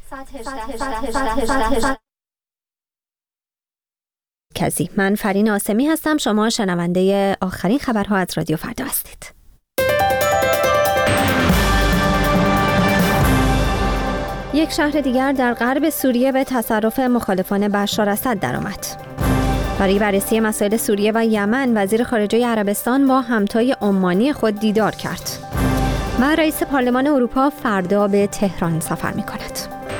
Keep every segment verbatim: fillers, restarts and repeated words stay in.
کزی من فرین آسمی هستم. شما شنونده آخرین خبرها از رادیو فردا هستید. یک شهر دیگر در غرب سوریه به تصرف مخالفان بشار اسد درآمد. برای بررسی مسائل سوریه و یمن وزیر خارجه عربستان با همتای عمانی خود دیدار کرد. و رئیس پارلمان اروپا فردا به تهران سفر می‌کند.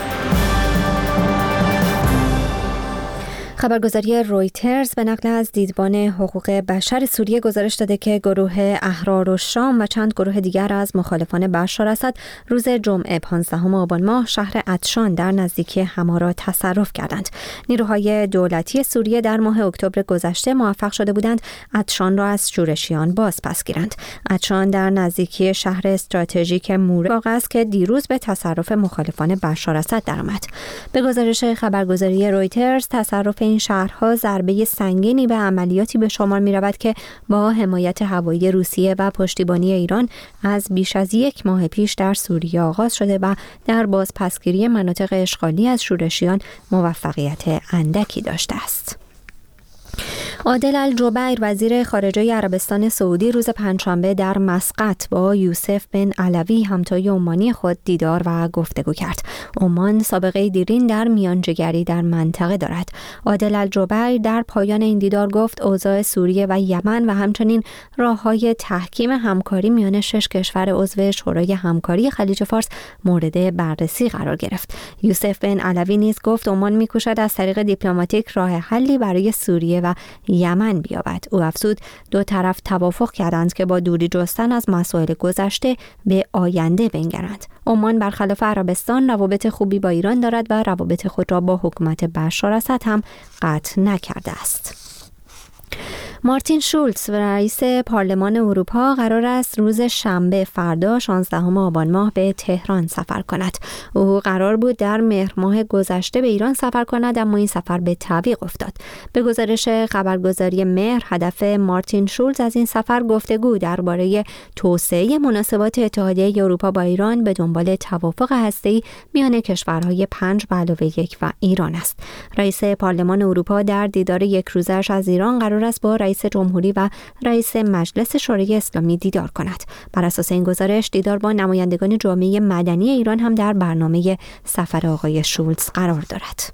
خبرگزاری رویترز به نقل از دیدبان حقوق بشر سوریه گزارش داده که گروه احرار الشام و چند گروه دیگر از مخالفان بشار اسد روز جمعه پانزدهم آبان ماه شهر عطشان در نزدیکی حما را تصرف کردند. نیروهای دولتی سوریه در ماه اکتبر گذشته موفق شده بودند عطشان را از شورشیان باز پس گیرند. عطشان در نزدیکی شهر استراتژیک موره واقع است که دیروز به تصرف مخالفان بشار اسد درآمد. به گزارش خبرگزاری رویترز تصرف این شهرها ضربه سنگینی به عملیاتی به شمار می رود که با حمایت هوایی روسیه و پشتیبانی ایران از بیش از یک ماه پیش در سوریه آغاز شده و در بازپسگیری مناطق اشغالی از شورشیان موفقیت اندکی داشته است. عادل الجبیر وزیر خارجه عربستان سعودی روز پنجشنبه در مسقط با یوسف بن علوی همتای عمانی خود دیدار و گفتگو کرد. عمان سابقه دیرین در میانجیگری در منطقه دارد. عادل الجبیر در پایان این دیدار گفت اوضاع سوریه و یمن و همچنین راه‌های تحکیم همکاری میان شش کشور عضو شورای همکاری خلیج فارس مورد بررسی قرار گرفت. یوسف بن علوی نیز گفت عمان می‌کوشد از طریق دیپلماتیک راه حلی برای سوریه و یمن بیابد. او افزود دو طرف توافق کردند که با دوری جستن از مسائل گذشته به آینده بنگرند. عمان برخلاف عربستان روابط خوبی با ایران دارد و روابط خود را با حکومت بشار اسد هم قطع نکرده است. مارتین شولتز رئیس پارلمان اروپا قرار است روز شنبه فردا شانزدهم آبان ماه به تهران سفر کند. او قرار بود در مهر ماه گذشته به ایران سفر کند اما این سفر به تعویق افتاد. به گزارش خبرگزاری مهر هدف مارتین شولتز از این سفر گفتگو درباره توسعه مناسبات اتحادیه اروپا با ایران به دنبال توافق هسته‌ای میان کشورهای پنج به علاوه یک و ایران است. رئیس پارلمان اروپا در دیدار یک روزه‌اش از ایران قرار است با رئیس جمهوری و رئیس مجلس شورای اسلامی دیدار کند. بر اساس این گزارش دیدار با نمایندگان جامعه مدنی ایران هم در برنامه سفر آقای شولتز قرار دارد.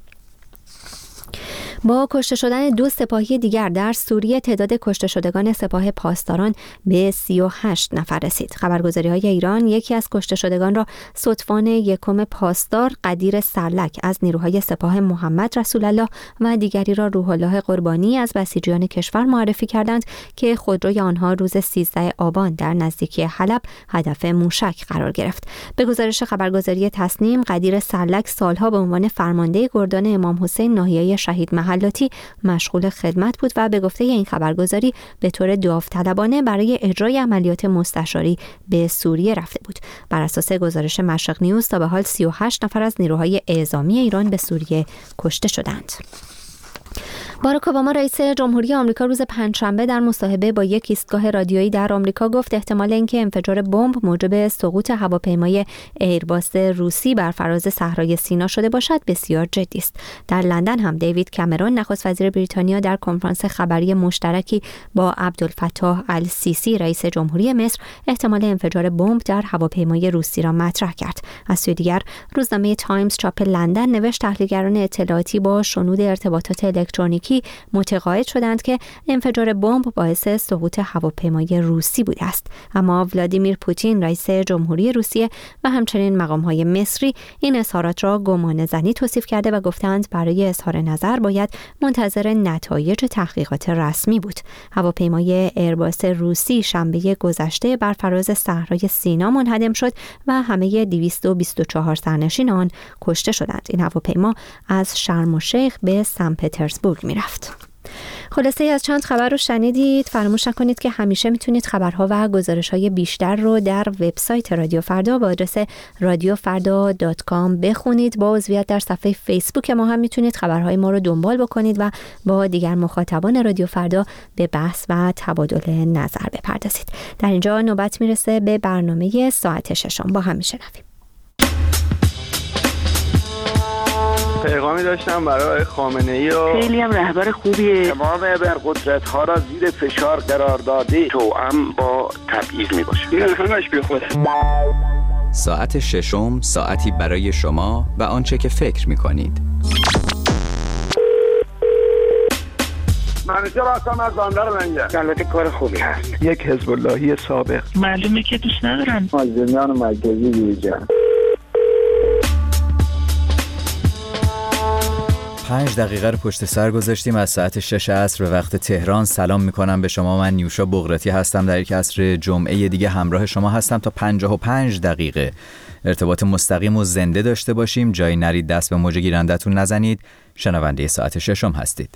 با کشته شدن دو سپاهی دیگر در سوریه تعداد کشته شدگان سپاه پاسداران به سی و هشت نفر رسید. خبرگزاری‌های ایران یکی از کشته شدگان را ستوان یکم پاسدار قدیر سرلک از نیروهای سپاه محمد رسول الله و دیگری را روح الله قربانی از بسیجیان کشور معرفی کردند که خودروی آنها روز سیزدهم آبان در نزدیکی حلب هدف موشک قرار گرفت. به گزارش خبرگزاری تصنیم قدیر سرلک سالها به عنوان فرمانده گردان امام حسین ناحیه شهید محلاتی مشغول خدمت بود و به گفته این خبرگزاری به طور داوطلبانه برای اجرای عملیات مستشاری به سوریه رفته بود. بر اساس گزارش مشرق نیوز تا به حال سی و هشت نفر از نیروهای اعزامی ایران به سوریه کشته شدند. باراک اوباما رئیس جمهوری آمریکا روز پنجشنبه در مصاحبه با یک ایستگاه رادیویی در آمریکا گفت احتمال اینکه انفجار بمب موجب سقوط هواپیمای ایرباس روسی بر فراز صحرای سینا شده باشد بسیار جدی است. در لندن هم دیوید کامرون نخست وزیر بریتانیا در کنفرانس خبری مشترکی با عبدالفتاح السیسی رئیس جمهوری مصر احتمال انفجار بمب در هواپیمای روسی را مطرح کرد. از سوی دیگر روزنامه تایمز چاپ لندن نوشت تحلیلگران اطلاعاتی با شنود ارتباطات الکترونیکی متقاعد شدند که انفجار بمب باعث سقوط هواپیمای روسی بوده است. اما ولادیمیر پوتین رئیس جمهوری روسیه و همچنین مقام‌های مصری این اظهارات را گمانه‌زنی توصیف کرده و گفتند برای اظهار نظر باید منتظر نتایج تحقیقات رسمی بود. هواپیمای ایرباس روسی شنبه گذشته بر فراز صحرای سینا منهدم شد و همه دویست و بیست و چهار سرنشین آن کشته شدند. این هواپیما از شرم الشیخ به سن پترزبورگ می‌رفت. خلاصه از چند خبر رو شنیدید. فراموش نکنید که همیشه میتونید خبرها و گزارش‌های بیشتر رو در وبسایت رادیو فردا با آدرس رادیو فردا دات کام بخونید. با عضویت در صفحه فیسبوک ما هم میتونید خبرهای ما رو دنبال بکنید و با دیگر مخاطبان رادیو فردا به بحث و تبادل نظر بپردازید. در اینجا نوبت میرسه به برنامه ساعت ششم. با هم میشنویم. پیغامی داشتم برای خامنه‌ای و خیلی هم رهبر خوبیه. تمام ابرقدرت‌ها را زیر فشار قرار داده، توأم با تبعیض میباشه. این همش بی خوده. ساعت ششم، ساعتی برای شما و آنچه که فکر می‌کنید. منیجر هستم از بندر لنگر. البته کار خوبی هست. یک حزب اللهی سابق. معلومه که دوست ندارن. مازندران مرکزی دیجا. پنج دقیقه رو پشت سر گذاشتیم از ساعت شش عصر به وقت تهران. سلام میکنم به شما. من نیوشا بغراتی هستم. در یک عصر جمعه دیگه همراه شما هستم تا پنجاه و پنج دقیقه ارتباط مستقیم و زنده داشته باشیم. جایی نرید، دست به موج گیرندتون نزنید. شنونده ساعت ششم هستید.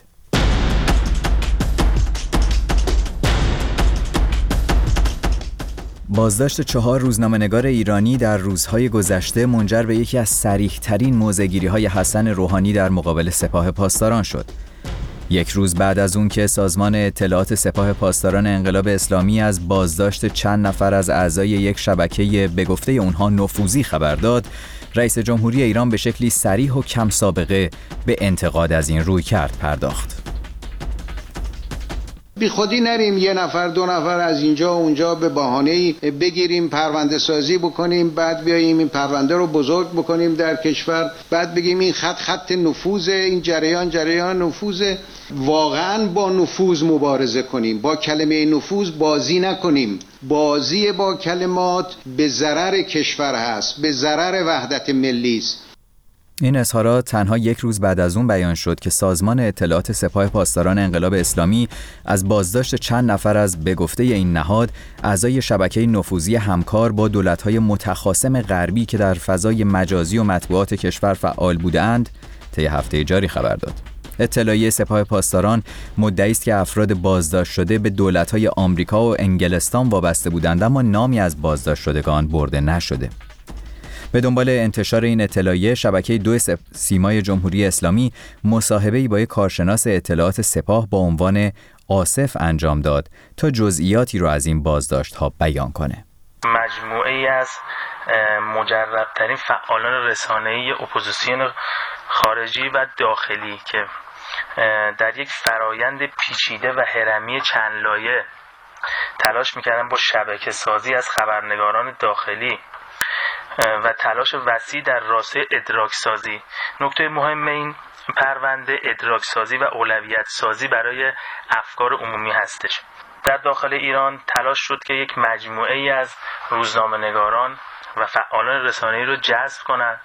بازداشت چهار روزنامه‌نگار ایرانی در روزهای گذشته منجر به یکی از صریح‌ترین موضع‌گیری‌های حسن روحانی در مقابل سپاه پاسداران شد. یک روز بعد از اون که سازمان اطلاعات سپاه پاسداران انقلاب اسلامی از بازداشت چند نفر از اعضای یک شبکه به گفته اونها نفوذی خبر داد، رئیس جمهوری ایران به شکلی صریح و کم سابقه به انتقاد از این رویکرد پرداخت. بی خودی نریم یه نفر دو نفر از اینجا و اونجا به بهانه‌ای بگیریم پرونده سازی بکنیم، بعد بیاییم این پرونده رو بزرگ بکنیم در کشور، بعد بگیم این خط خط نفوذ، این جریان جریان نفوذ. واقعا با نفوذ مبارزه کنیم، با کلمه نفوذ بازی نکنیم. بازی با کلمات به ضرر کشور هست، به ضرر وحدت ملی است. این اظهارات تنها یک روز بعد از اون بیان شد که سازمان اطلاعات سپاه پاسداران انقلاب اسلامی از بازداشت چند نفر از به گفته این نهاد اعضای شبکه نفوذی همکار با دولت‌های متخاصم غربی که در فضای مجازی و مطبوعات کشور فعال بودند طی هفته جاری خبر داد. اطلاعیه سپاه پاسداران مدعی است که افراد بازداشت شده به دولت‌های آمریکا و انگلستان وابسته بودند، اما نامی از بازداشت شدگان برده نشده. به دنبال انتشار این اطلاعیه، شبکه دو سیمای جمهوری اسلامی مصاحبه‌ای با یک کارشناس اطلاعات سپاه با عنوان آصف انجام داد تا جزئیاتی رو از این بازداشت‌ها بیان کنه. مجموعه‌ای از مجرب‌ترین فعالان رسانه‌ای اپوزیسیون خارجی و داخلی که در یک فرایند پیچیده و هرمی چند لایه تلاش می‌کردن با شبکه سازی از خبرنگاران داخلی و تلاش وسیع در راسته ادراک سازی. نکته مهم این پرونده ادراک سازی و اولویت سازی برای افکار عمومی هستش. در داخل ایران تلاش شد که یک مجموعه ای از روزنامه‌نگاران و فعالان رسانه‌ای رو جذب کنند.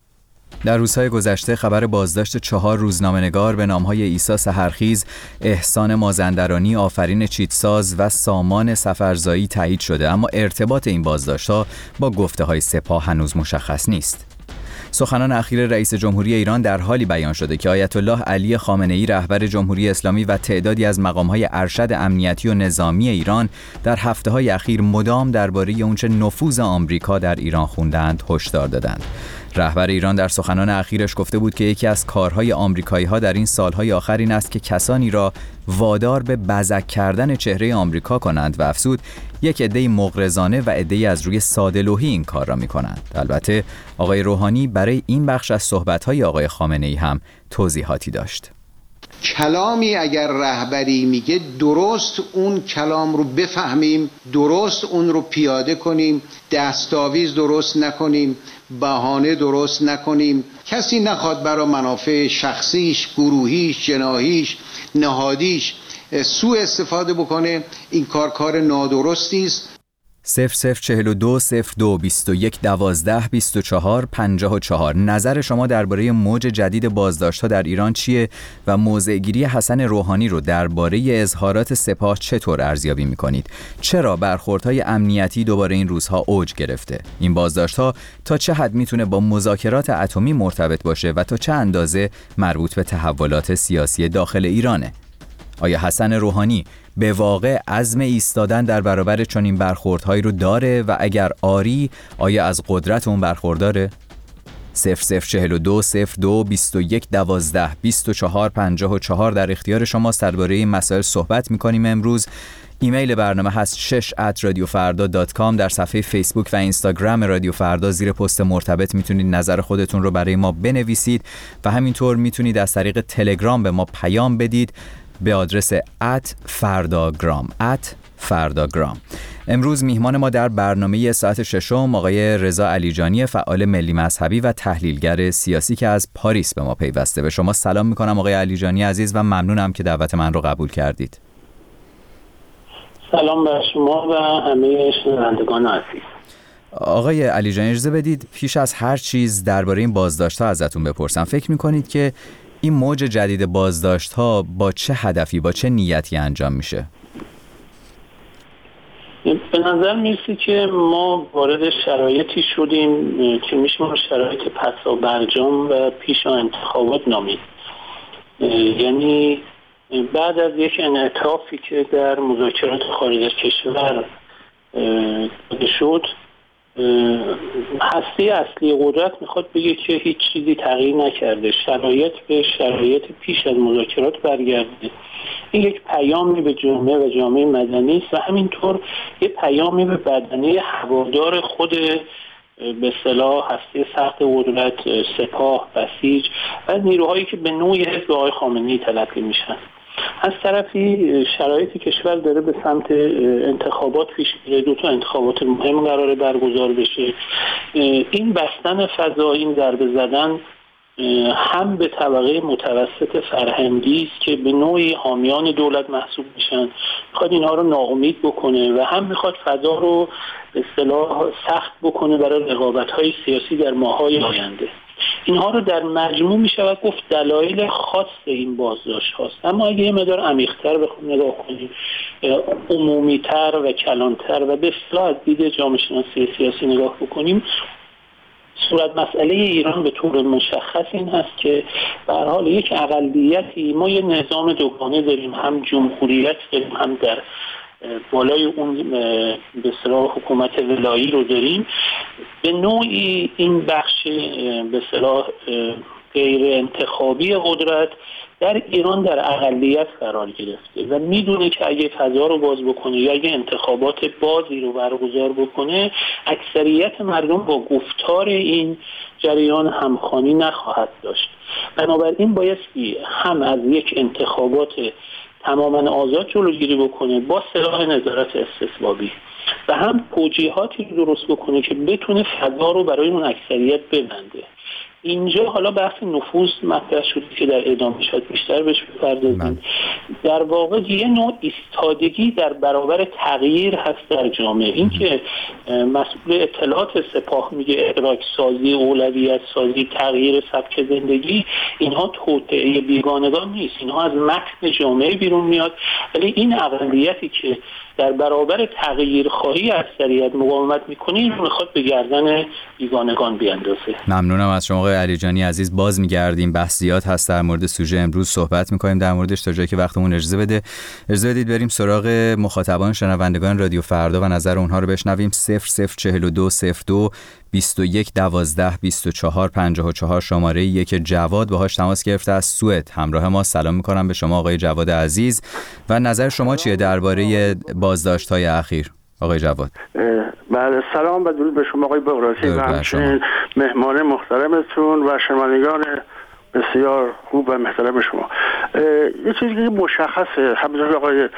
در روزهای گذشته خبر بازداشت چهار روزنامه‌نگار به نام‌های عیسی سحرخیز، احسان مازندرانی، آفرین چیتساز و سامان سفرزایی تایید شده، اما ارتباط این بازداشت‌ها با گفته‌های سپاه هنوز مشخص نیست. سخنان اخیر رئیس جمهوری ایران در حالی بیان شده که آیت الله علی خامنه‌ای رهبر جمهوری اسلامی و تعدادی از مقام‌های ارشد امنیتی و نظامی ایران در هفته‌های اخیر مدام درباره اونچه نفوذ آمریکا در ایران خوندند هشدار دادند. رهبر ایران در سخنان اخیرش گفته بود که یکی از کارهای آمریکایی‌ها در این سالهای آخر این است که کسانی را وادار به بزک کردن چهره آمریکا کنند و افزود یک عده مغرضانه و عده‌ای از روی ساده‌لوحی این کار را می‌کنند. البته آقای روحانی برای این بخش از صحبت‌های آقای خامنه‌ای هم توضیحاتی داشت. کلامی اگر رهبری میگه درست اون کلام رو بفهمیم، درست اون رو پیاده کنیم، دستاویز درست نکنیم، بهانه درست نکنیم. کسی نخواد برای منافع شخصیش، گروهیش، جناحیش، نهادیش سوء استفاده بکنه. این کار کار نادرستی است. صفر صفر چهل و دو صفر دو بیست و یک دوازده بیست و چهار پنجاه و چهار. نظر شما درباره موج جدید بازداشت‌ها در ایران چیه و موضع‌گیری حسن روحانی رو درباره اظهارات سپاه چطور ارزیابی می‌کنید؟ چرا برخوردهای امنیتی دوباره این روزها اوج گرفته؟ این بازداشت‌ها تا چه حد میتونه با مذاکرات اتمی مرتبط باشه و تا چه اندازه مربوط به تحولات سیاسی داخل ایرانه؟ آیا حسن روحانی به واقع عزم ایستادن در برابر چنین برخوردهایی رو داره و اگر آری آیا از قدرت اون برخورداره؟ صفر صفر چهل و دو صفر دو بیست و یک دوازده بیست و چهار پنجاه و چهار در اختیار شماست. درباره این مسائل صحبت می‌کنیم امروز. ایمیل برنامه هست شش ات رادیو فردا دات کام. در صفحه فیسبوک و اینستاگرام رادیو فردا زیر پست مرتبط میتونید نظر خودتون رو برای ما بنویسید و همینطور میتونید از طریق تلگرام به ما پیام بدید به آدرس ات فرداگرام ات فرداگرام. امروز میهمان ما در برنامه ساعت ششم آقای رضا علیجانی، فعال ملی مذهبی و تحلیلگر سیاسی که از پاریس به ما پیوسته. به شما سلام میکنم آقای علیجانی عزیز و ممنونم که دعوت من رو قبول کردید. سلام بر شما و همه شنوندگان عزیز. آقای علیجانی اجازه بدید پیش از هر چیز درباره این بازداشت‌ها ازتون بپرسم. فکر میکنید که این موج جدید بازداشت‌ها با چه هدفی، با چه نیتی انجام میشه؟ به نظر میرسه که ما وارد شرایطی شدیم که میشه شرایط پسا برجام و پیشا انتخابات نامید. یعنی بعد از یک انعطافی که در مذاکرات خارج از کشور شد، هسته اصلی قدرت میخواد بگه که هیچ چیزی تغییر نکرده، شرایط به شرایط پیش از مذاکرات برگرده. این یک پیامی به جامعه و جامعه مدنی است و همینطور یک پیامی به بدنه هوادار خود به اصطلاح هسته سخت قدرت، سپاه، بسیج و نیروهایی که به نوعی حزب آقای خامنه‌ای تلقی میشن. از طرفی شرایط کشور داره به سمت انتخابات پیش میره، دو تا انتخابات مهم قراره برگزار بشه. این بستن فضا، این ضربه زدن هم به طبقه متوسط فرهنگی است که به نوعی حامیان دولت محسوب میشن، میخواد اینها رو ناامید بکنه و هم میخواد فضا رو به اصطلاح سخت بکنه برای رقابت‌های سیاسی در ماه‌های آینده. اینها رو در مجموع می شود گفت دلایل خاص این بازداشت هاست. اما اگه یه مقدار عمیق‌تر بخوام نگاه کنیم، عمومی‌تر و کلان‌تر و به اصطلاح از دید جامعه شناسی سیاسی نگاه بکنیم، صورت مسئله ایران به طور مشخص این هست که به هر حال یک اقلیتی، ما یه نظام دوگانه داریم، هم جمهوریت داریم هم در بالای اون به اصطلاح حکومت ولایی رو داریم. به نوعی این بخش به اصطلاح غیر انتخابی قدرت در ایران در اقلیت قرار گرفته و میدونه که اگه فضا رو باز بکنه یا اگه انتخابات بازی رو برگزار بکنه، اکثریت مردم با گفتار این جریان همخوانی نخواهد داشت. بنابراین بایستی هم از یک انتخابات تماما آزاد جلوگیری بکنه با سلاح نظارت استثبابی و هم توجیهاتی رو درست بکنه که بتونه فضا رو برای اون اکثریت ببنده. اینجا حالا بحث نفوذ مطرح شده که در ادامه شاید بیشتر بهش بپردازیم. در واقع یه نوع ایستادگی در برابر تغییر هست در جامعه. این که مسئول اطلاعات سپاه میگه ادراک سازی، اولویت سازی، تغییر سبک زندگی، اینها توطئه بیگانگان نیست، اینها از متن جامعه بیرون میاد. ولی این اقلیتی که در برابر تغییر خواهی اکثریت مقاومت میکنه، این رو میخواد به گردن بیگانگان بیاندازه. ممنونم از شما آقای علیجانی عزیز. باز میگردیم، بحث زیاد هست در مورد سوژه امروز صحبت میکنیم در موردش تا جایی که وقتمون اجازه بده. اجازه بدید بریم سراغ مخاطبان شنوندگان رادیو فردا و نظر اونها رو بشنویم. صفر صفر چهل و دو صفر دو بیست و یک دوازده بیست و چهار پنجاه و چهار شماره یک جواد باهاش تماس گرفته از سوئد همراه ما. سلام میکنم به شما آقای جواد عزیز و نظر شما چیه درباره بازداشت‌های اخیر آقای جواد؟ بله، سلام و درود به شما آقای بغراتی و همچنین مهمان محترمتون و شنوندگان بسیار خوب و محترم شما. یه چیزی که مشخصه، همونطور آقای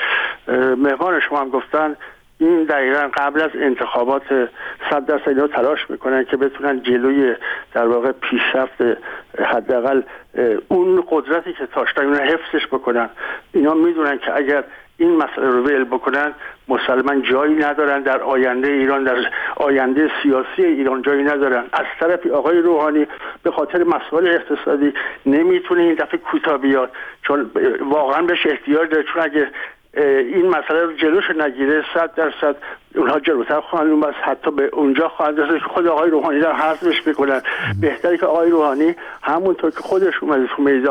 مهمان شما هم گفتن، این دقیقا قبل از انتخابات صد درصد اینا تلاش میکنن که بتونن جلوی در واقع پیشرفت حداقل اون قدرتی که داشتن اون حفظش بکنن. اینا میدونن که اگر این مسئله رو ول بکنن مسلماً جایی ندارن در آینده ایران، در آینده سیاسی ایران جایی ندارن. از طرفی آقای روحانی به خاطر مسائل اقتصادی نمیتونه این دفعه کوتاه بیاد، چون واقعا بهش احتیاج داره، چون اگه این مسئله رو جلوش نگیره صد درصد اونها جلوتر خواهند اومد، حتی به اونجا خواهند رسید که خود آقای روحانی در حذفش میکنن. بهتره که آقای روحانی همونطور که خودش اومده تو میدان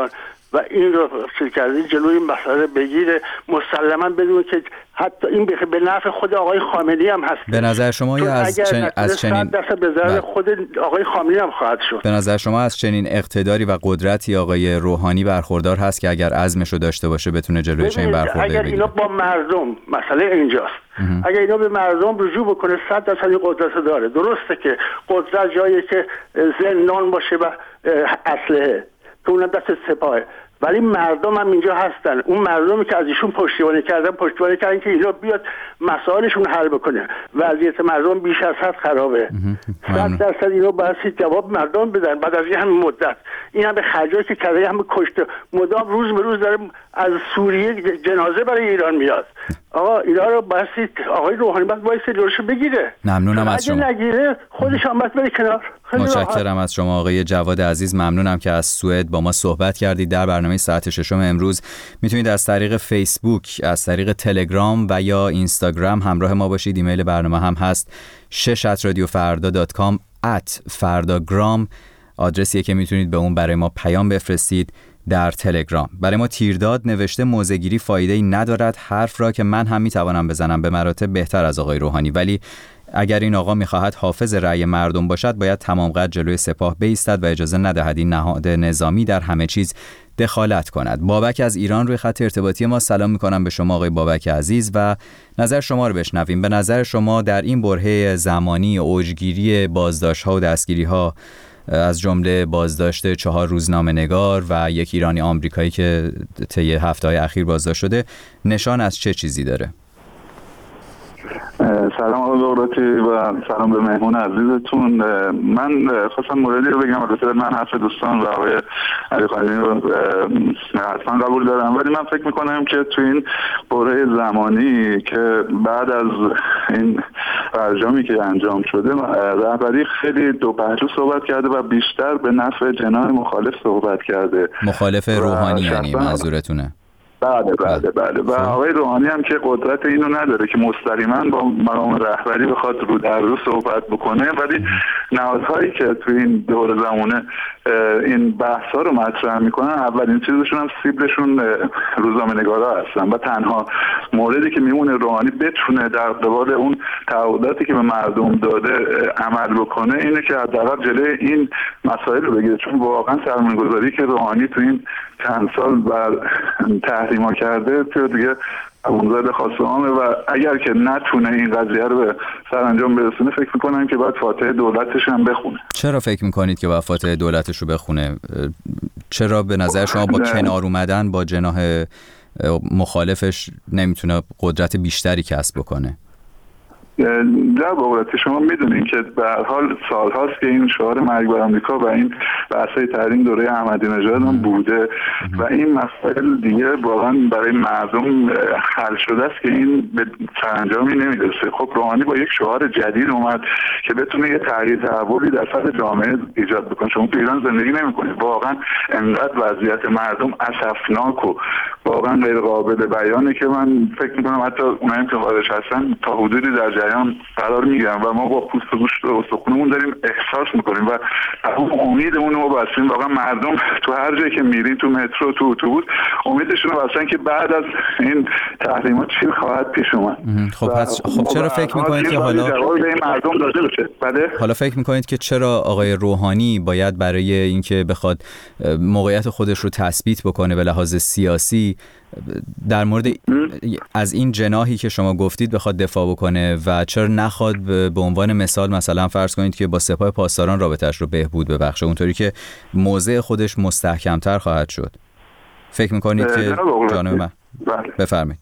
و این رو چیز کرده جلوی این مسئله بگیره، مسلما بدون که حتی این به نفع خود آقای خامنه‌ای هم هست. به نظر شما یا از چنین از چنین دست به ضرر خود آقای خامنه‌ای هم خواهد شد. به نظر شما از چنین اقتداری و قدرتی آقای روحانی برخوردار هست که اگر عزمش رو داشته باشه بتونه جلوی چنین برخوردی بگیره؟ اگر اینا با مردم، مسئله اینجاست، اگر اینا به مردم رجوع بکنه صد درصد این قدرت داره. درسته که قدرت جایی که زندان باشه و اسلحه که اونم دست سپاهه، ولی مردم هم اینجا هستن. اون مردمی که از ایشون پشتیبانی کردن پشتیبانی کردن که اینا بیاد مسائلشون حل بکنه. وضعیت مردم بیش از حد خرابه. صد درصد اینا باید جواب مردم بدن بعد از این همه مدت. این هم به خرجایی که کرده هم کشته مدام روز به روز داره از سوریه جنازه برای ایران میاد. آقا اینا رو باید آقای روحانی باید وایس جلوشو بگیره. ممنونم از شما. اگه نگیره خودش هم باید بره کنار. متشکرم از شما آقای جواد عزیز. ممنونم که از سوئد با ما صحبت کردید. در برنامه ساعت ششم امروز میتونید از طریق فیسبوک، از طریق تلگرام و یا اینستاگرام همراه ما باشید. ایمیل برنامه هم هست شش ات رادیو فردا دات کام ات فرداگرام، آدرسیه که میتونید به اون برای ما پیام بفرستید. در تلگرام برای ما تیرداد نوشته موضع‌گیری فایده‌ای ندارد، حرف را که من هم میتوانم بزنم به مراتب بهتر از آقای روحانی، ولی اگر این آقا میخواهد حافظ رأی مردم باشد باید تمام قد جلوی سپاه بایستد و اجازه ندهد این نهاد نظامی در همه چیز دخالت کند. بابک از ایران روی خط ارتباطی ما. سلام میکنم به شما آقای بابک عزیز و نظر شما رو بشنویم. به نظر شما در این برهه زمانی اوجگیری بازداشت‌ها و دستگیری‌ها از جمله بازداشت چهار روزنامه‌نگار و یک ایرانی آمریکایی که طی هفته‌های اخیر بازداشت شده نشان از چه چیزی داره؟ سلام آقای بغراتی و سلام به مهمون عزیزتون. من خواستم موردی رو بگم. البته من حرف دوستان و آقای علی قدیمی رو حتما قبول دارم، ولی من فکر میکنم که تو این دوره زمانی که بعد از این برجامی که انجام شده رهبری خیلی دو پهلو صحبت کرده و بیشتر به نفع جناح مخالف صحبت کرده. مخالف روحانی یعنی منظورتونه؟ بله بله بله و آقای روحانی هم که قدرت اینو نداره که مستقیما با مقام رهبری بخواد رو در رو صحبت بکنه، ولی نهادهایی که تو این دور زمانه این بحثا رو مطرح میکنن اولین چیزشون هم سیبلشون روزنامه‌نگارا هستن و تنها موردی که میمونه روحانی بتونه در قبال اون تعهداتی که به مردم داده عمل بکنه اینه که حداقل جلوی این مسائل رو بگیره، چون واقعا سرمایه‌گذاری که روحانی تو این چند سال بر تحریما کرده تو دیگه اونزاد خاصهامه و اگر که نتونه این قضیه رو به سرانجام برسونه فکر میکنم که باید فاتحه دولتش هم بخونه. چرا فکر میکنید که باید فاتحه دولتش رو بخونه؟ چرا به نظر شما با کنار اومدن با جناح مخالفش نمیتونه قدرت بیشتری کسب بکنه؟ در بابت شما میدونین که به هر حال سال هاست که این شعار مرگ بر آمریکا و این بحثای تحریم دوره احمدی نژاد هم بوده و این مسائل دیگه واقعا برای مردم حل شده است که این به سرانجامی نمیرسه. خب روحانی با یک شعار جدید اومد که بتونه یه تغییر تحولی در سطح جامعه ایجاد بکنه. شما تو ایران زندگی نمی‌کنید، واقعا انقدر وضعیت مردم اسفناک و واقعا غیر قابل بیانه که من فکر می‌کنم حتی اونایی که خارج هستن تا حدودی در جریان قرار میگیرن و ما با پوست و گوشت و استخونمون داریم احساس میکنیم و تمام امیدمون رو بستیم. واقعا مردم تو هر جایی که میرین، تو مترو، تو اتوبوس، امیدشون رو بستن که بعد از این تحریمات چی خواهد پیش اومد. خب پس خب چرا فکر میکنید که حالا مردم داده بشه؟ بله؟ حالا فکر میکنید که چرا آقای روحانی باید برای اینکه بخواد موقعیت خودش رو تثبیت بکنه به لحاظ سیاسی در مورد از این جناحی که شما گفتید بخواد دفاع بکنه و چرا نخواد به عنوان مثال مثلا فرض کنید که با سپاه پاسداران رابطه‌اش رو بهبود ببخشه، اونطوری که موضع خودش مستحکم‌تر خواهد شد؟ فکر می‌کنید که جانب من بفرمایید.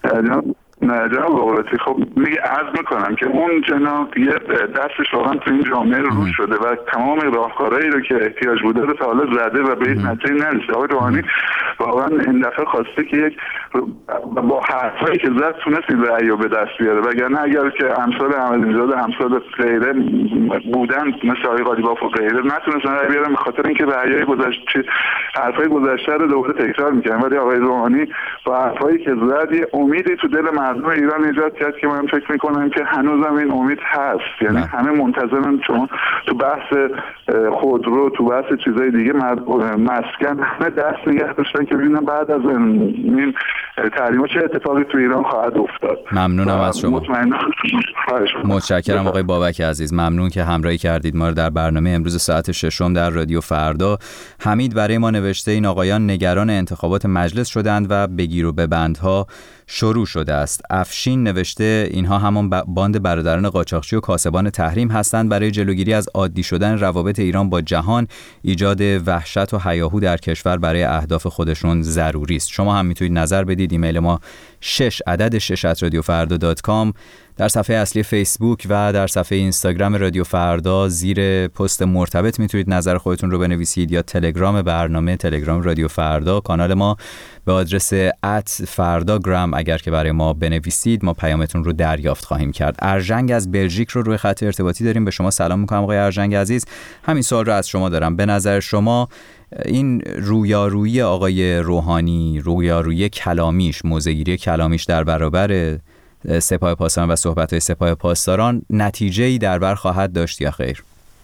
نه جناب بغراتی، خب میگه عرض میکنم که اون جناب یه دستش واقعا تو این جامعه رو روش شده و تمام راهکارهایی رو که احتیاج بوده رو تا حالا زده و به این نتیجه نرسیده. آقای روحانی با واقعا این دفعه خواسته که یک با حرفایی که زد تونست این رأی رو به دست بیاره، وگرنه اگر که امثال احمدی‌نژاد امثال غیره بودن مثل آقای قالیباف و غیره نتونستن رأی بیارن، به خاطر اینکه رأیای گذشته حرفای گذشته رو دوباره تکرار می‌کنن. ولی آقای روحانی با حرفایی که زد یه امیدی تو دل مردم ایران ایجاد کرد که من فکر می‌کنم که هنوزم این امید هست. یعنی همه منتظرن، چون تو بحث خودرو، تو بحث چیزای دیگه مسکن همه دست نگه داشتن که ببینن بعد از این تحریما چه اتفاقی تو ایران خواهد افتاد. ممنونم از شما. متشکرم آقای بابک عزیز، ممنون که همراهی کردید ما رو در برنامه امروز ساعت ششم در رادیو فردا. حمید برای ما نوشته این آقایان نگران انتخابات مجلس شدند و بگیر و ببندها شروع شده است. افشین نوشته اینها همان باند برادران قاچاقچی و کاسبان تحریم هستند. برای جلوگیری از عادی شدن روابط ایران با جهان، ایجاد وحشت و هیاهو در کشور برای اهداف خودشون ضروری است. شما هم میتونید نظر بدید. ایمیل ما شش عدد شش ات رادیو فردا دات کام، در صفحه اصلی فیسبوک و در صفحه اینستاگرام رادیو فردا زیر پست مرتبط میتونید نظر خودتون رو بنویسید، یا تلگرام برنامه تلگرام رادیو فردا، کانال ما به آدرس ات فرداگرام اگر که برای ما بنویسید ما پیامتون رو دریافت خواهیم کرد. ارژنگ از بلژیک رو روی خط ارتباطی داریم. به شما سلام میکنم آقای ارژنگ عزیز. همین سوال رو از شما دارم. به نظر شما این رویارویی آقای روحانی، رویارویی کلامیش، موضع‌گیری کلامیش در برابر سپاه پاسداران و صحبت‌های سپاه پاسداران نتیجه‌ای در بر خواهد داشت یا خیر؟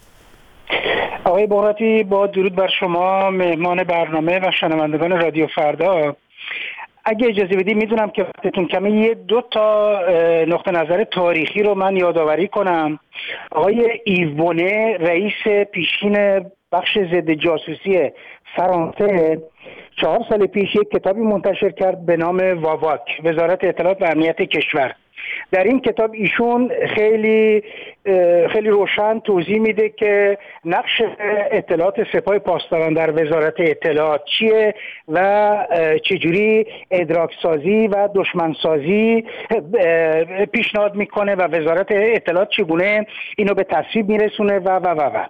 آقای بغراتی، با درود بر شما، مهمان برنامه و شنوندگان رادیو فردا. اگه اجازه بدید میدونم که وقتتون کمه، یه دو تا نقطه نظر تاریخی رو من یادآوری کنم. آقای ایو بونه، رئیس پیشین بخش ضد جاسوسی فرانسه، چهار سال پیش یک کتابی منتشر کرد به نام واواک، وزارت اطلاعات و امنیت کشور. در این کتاب ایشون خیلی خیلی روشن توضیح میده که نقش اطلاعات سپاه پاسداران در وزارت اطلاعات چیه و چجوری ادراکسازی و دشمنسازی پیشنهاد میکنه و وزارت اطلاعات چگونه اینو به تصویب میرسونه و و و و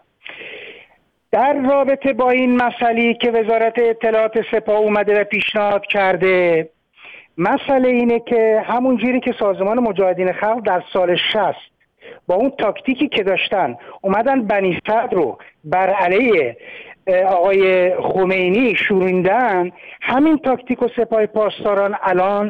در رابطه با این مسئله که وزارت اطلاعات سپاه اومده و پیشنهاد کرده، مسئله اینه که همون جوری که سازمان مجاهدین خلق در سال شصت با اون تاکتیکی که داشتن اومدن بنی صدر رو بر علیه آقای خمینی شوریندن، همین تاکتیک و سپاه پاسداران الان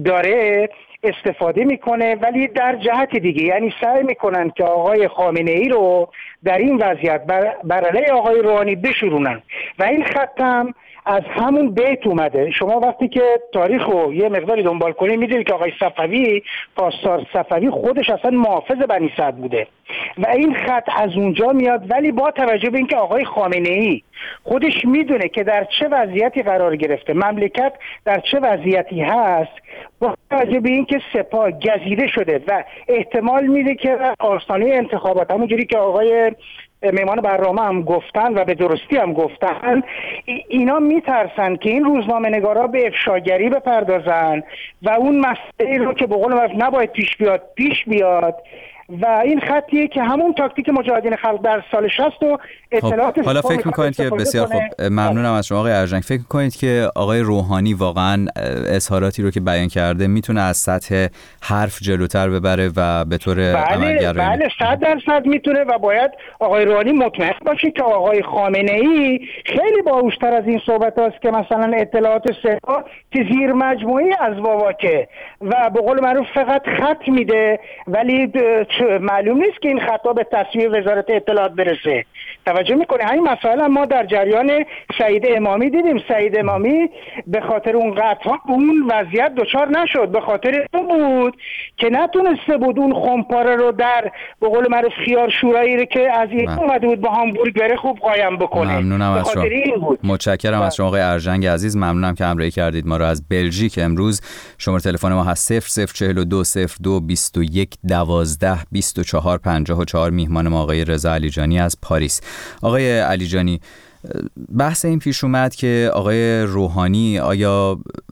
داره استفاده میکنه، ولی در جهت دیگه، یعنی سعی میکنن که آقای خامنه ای رو در این وضعیت بر, بر علیه آقای روحانی بشورونن و این خط هم از همون بیت اومده. شما وقتی که تاریخ رو یه مقداری دنبال کنید میدونید که آقای صفوی، پاسدار صفوی، خودش اصلا محافظ بنی صدر بوده و این خط از اونجا میاد. ولی با توجه به اینکه آقای خامنه ای خودش میدونه که در چه وضعیتی قرار گرفته، مملکت در چه وضعیتی هست، با توجه به اینکه سپاه گزیده شده و احتمال میده که آستانه انتخابات، همونجوری که آقای مهمان برنامه هم گفتن و به درستی هم گفتن، اینا میترسن که این روزنامه نگارا به افشاگری بپردازن و اون مسئله رو که به قول معروف نباید پیش بیاد پیش بیاد و این خطیه که همون تاکتیک مجاهدین خلق در سال شصت و اطلاعات خب، حالا فکر میکنید که بسیار خوب، ممنونم از شما آقای ارژنگ. فکر میکنید که آقای روحانی واقعا اظهاراتی رو که بیان کرده میتونه از سطح حرف جلوتر ببره و به طور عملگر؟ بله بله صد درصد میتونه و باید آقای روحانی مطمئن باشه که آقای خامنه ای خیلی باهوشتر از این صحبت هست که مثلا اطلاعات سپاه که زیر مجموعی از واواکه و به قول معروف فقط خط میده، ولی معلوم نیست که این خطا به تصویب وزارت اطلاعات برسه. توجه میکنه همین مسائل هم ما در جریان سعید امامی دیدیم. سعید امامی به خاطر اون قطعا اون وضعیت دچار نشد، به خاطر اون بود که نتونسته بود اون خمپاره رو در به قول معروف خیار شورایی رو که از این اومده بود با هامبورگ بره خوب قایم بکنه. ممنونم از شما، متشکرم از شما آقای ارژنگ عزیز. ممنونم که همراهی کردید ما رو از بلژیک. امروز شماره تلفن ما هست صفر صفر چهل و دو صفر دو بیست و یک دوازده بیست و چهار پنجاه و چهار. میهمان ما آقای رضا علیجانی از پاریس. آقای علیجانی، بحث این پیش اومد که آقای روحانی آیا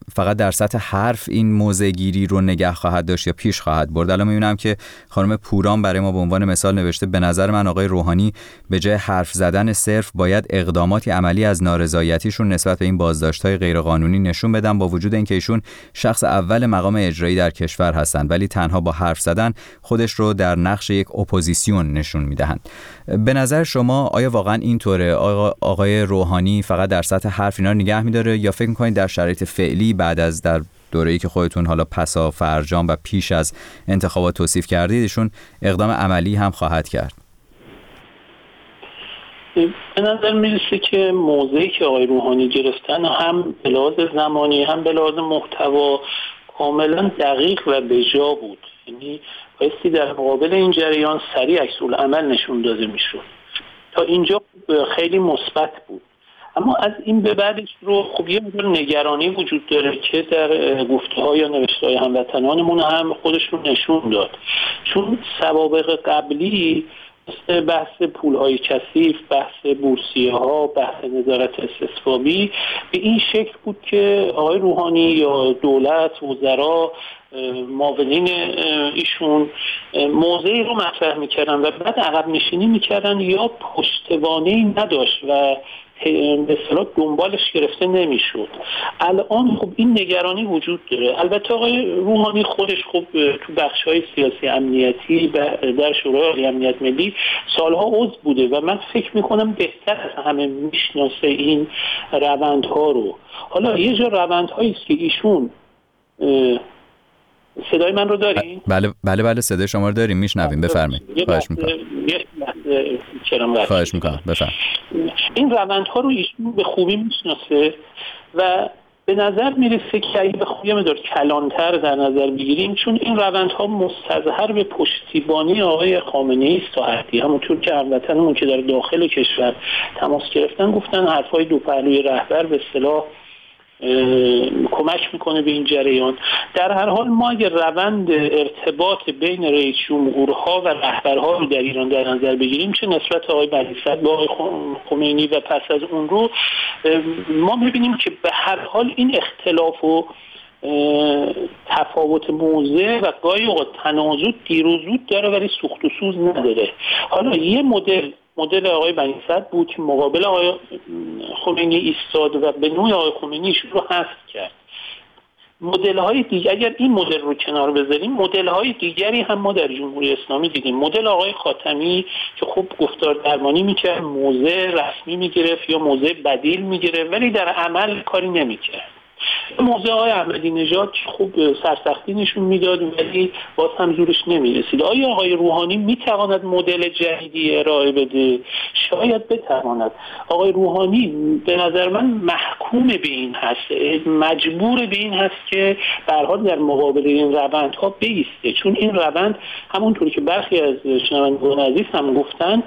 فقط در سطح حرف این موضع گیری رو نگه خواهد داشت یا پیش خواهد برد؟ الان می‌بینم که خانم پوران برای ما به عنوان مثال نوشته به نظر من آقای روحانی به جای حرف زدن صرف باید اقداماتی عملی از نارضایتیشون نسبت به این بازداشت‌های غیرقانونی نشون بدن، با وجود اینکه ایشون شخص اول مقام اجرایی در کشور هستند ولی تنها با حرف زدن خودش رو در نقش یک اپوزیسیون نشون میدهند. به نظر شما آیا واقعا اینطوره؟ آقای روحانی فقط در سطح حرف اینا رو نگه می‌داره یا فکر می‌کنید در شرایط فعلی بعد از در دوره‌ای که خودتون حالا پسا فرجام و پیش از انتخابات توصیف کردید ایشون اقدام عملی هم خواهد کرد؟ به نظر میرسه که موضعی که آقای روحانی گرفتن هم به لحاظ زمانی هم به لحاظ محتوا کاملا دقیق و بجا بود. یعنی بایستی در مقابل این جریان سریع عکس‌العمل نشون داده میشد. تا اینجا خیلی مثبت بود. اما از این به بعدش رو خب یه مقدار نگرانی وجود داره که در گفته‌ها یا نوشته‌های هموطنانمون هم خودش رو نشون داد. چون سوابق قبلی مثل بحث پول‌های کثیف، بحث بورسیه‌ها، بحث نظارت استصوابی به این شکل بود که آقای روحانی یا دولت، وزرا، معاونین ایشون موضعی رو مطرح می‌کردن و بعد عقب نشینی می‌کردن یا پشتوانه‌ای نداشت و به اصطلاح دنبالش گرفته نمیشد. الان خب این نگرانی وجود داره. البته آقای روحانی خودش خب تو بخش‌های سیاسی امنیتی در شورای عالی امنیت ملی سالها عضو بوده و من فکر میکنم بهتر از همه میشناسه این روندها رو. حالا یه جا روندهایی است که ایشون صدای من رو دارین؟ بله بله بله صدای شما رو داریم، میشنویم، بفرمایید. خواهش میکنم. خواهش میکنم بفرمایید. این روندها رو ایشون به خوبی میشناسه و به نظر میرسه که اگه بخوایم یه مقدار کلانتر در نظر بگیریم، چون این روندها مستظهر به پشتیبانی آقای خامنه‌ای است. ساعتی همونطور که هموطنمون که در داخل کشور تماس گرفتن گفتن حرفای دو پهلوی رهبر به اصطلاح کمک میکنه به این جریان. در هر حال ما اگر روند ارتباط بین رئیس جمهورها و رهبرها رو در ایران در نظر بگیریم، چه نسبت آقای بنی‌صدر با آقای خمینی و پس از اون رو، ما میبینیم که به هر حال این اختلاف و تفاوت موضع و گاهی اوقات تنازع دیر و زود داره ولی سوخت و سوز نداره. حالا یه مدل مدل آقای بنی‌صدر بود که مقابل آقای خمینی ایستاد و به نوع آقای خمینی ایشون رو حذف کرد. مدل‌های دیگر، اگر این مدل رو کنار بذاریم، مدل‌های دیگری هم ما در جمهوری اسلامی دیدیم. مدل آقای خاتمی که خوب گفتار درمانی می‌کرد، موضع رسمی می‌گرفت یا موضع بدیل می‌گرفت ولی در عمل کاری نمی‌کرد. موضع آقای احمدی نژاد خوب سرسختی نشون میداد ولی باز هم زورش نمیرسید. آیا آقای روحانی میتواند مدل جدیدی ارائه بده؟ شاید بتواند. آقای روحانی به نظر من محکوم به این هست، مجبور به این هست که به هر حال در مقابل این روندها بایسته، چون این روند همونطوری که برخی از شنوندگان عزیز هم گفتن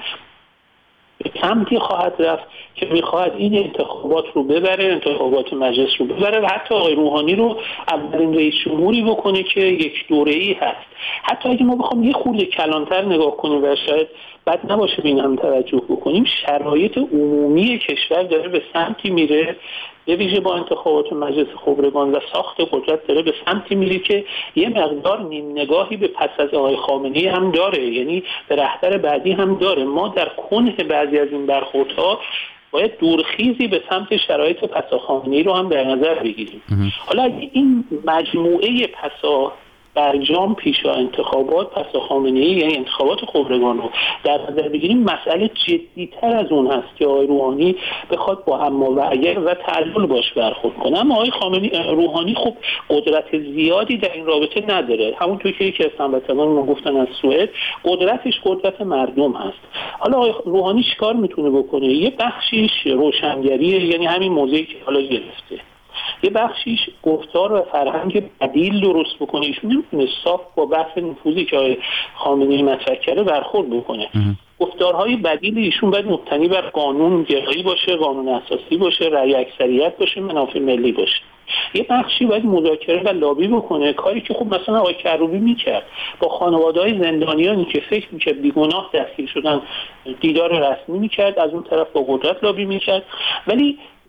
به سمتی خواهد رفت که میخواهد این انتخابات رو ببره، انتخابات مجلس رو ببره و حتی آقای روحانی رو اولین رئیس جمهوری بکنه که یک دوره‌ای هست. حتی اگه ما بخوام یه خورده کلانتر نگاه کنیم و شاید بد نباشه به این هم توجه بکنیم، شرایط عمومی کشور داره به سمتی میره، به ویژه با انتخابات مجلس خبرگان و ساخت قدرت داره به سمتی میره که یه مقدار نیم نگاهی به پس از آقای خامنه‌ای هم داره، یعنی به رهبر بعدی هم داره. ما در کنه بعضی از این برخوردها باید دورخیزی به سمت شرایط پسا خامنه‌ای رو هم در نظر بگیریم. حالا اگه این مجموعه پسا برجام پیشا انتخابات پسا خامنه‌ای یعنی انتخابات خبرگان رو در نظر بگیریم، مسئله جدی‌تر از اون هست که آقای روحانی بخواد با اما و اگر و تعلل باش برخورد کنه. اما آقای خامنه‌ای روحانی خب قدرت زیادی در این رابطه نداره. همونطور که یکی از هموطنان گفتن از سوئد، قدرتش قدرت مردم هست. حالا آقای روحانی چیکار میتونه بکنه؟ یه بخشیش روشنگریه، یعنی همین موضوعی که حالا گرفته. یه بخشیش گفتار و فرهنگ بدیل درست بکنه. ایشون نمیتونه صاف با بحث نفوذی که خامنه‌ای مطرح کرده برخورد بکنه. گفتارهای بدیل ایشون باید مبتنی بر قانون گرایی باشه، قانون اساسی باشه، رأی اکثریت باشه، منافع ملی باشه. یه بخشی باید مذاکره و لابی بکنه، کاری که خب مثلا آقای کروبی میکرد با خانواده‌های زندانیانی که فکر میکرد بیگناه دستگیر شدن دیدار رسمی میکرد، از اون طرف با قدرت لابی میکرد. ولی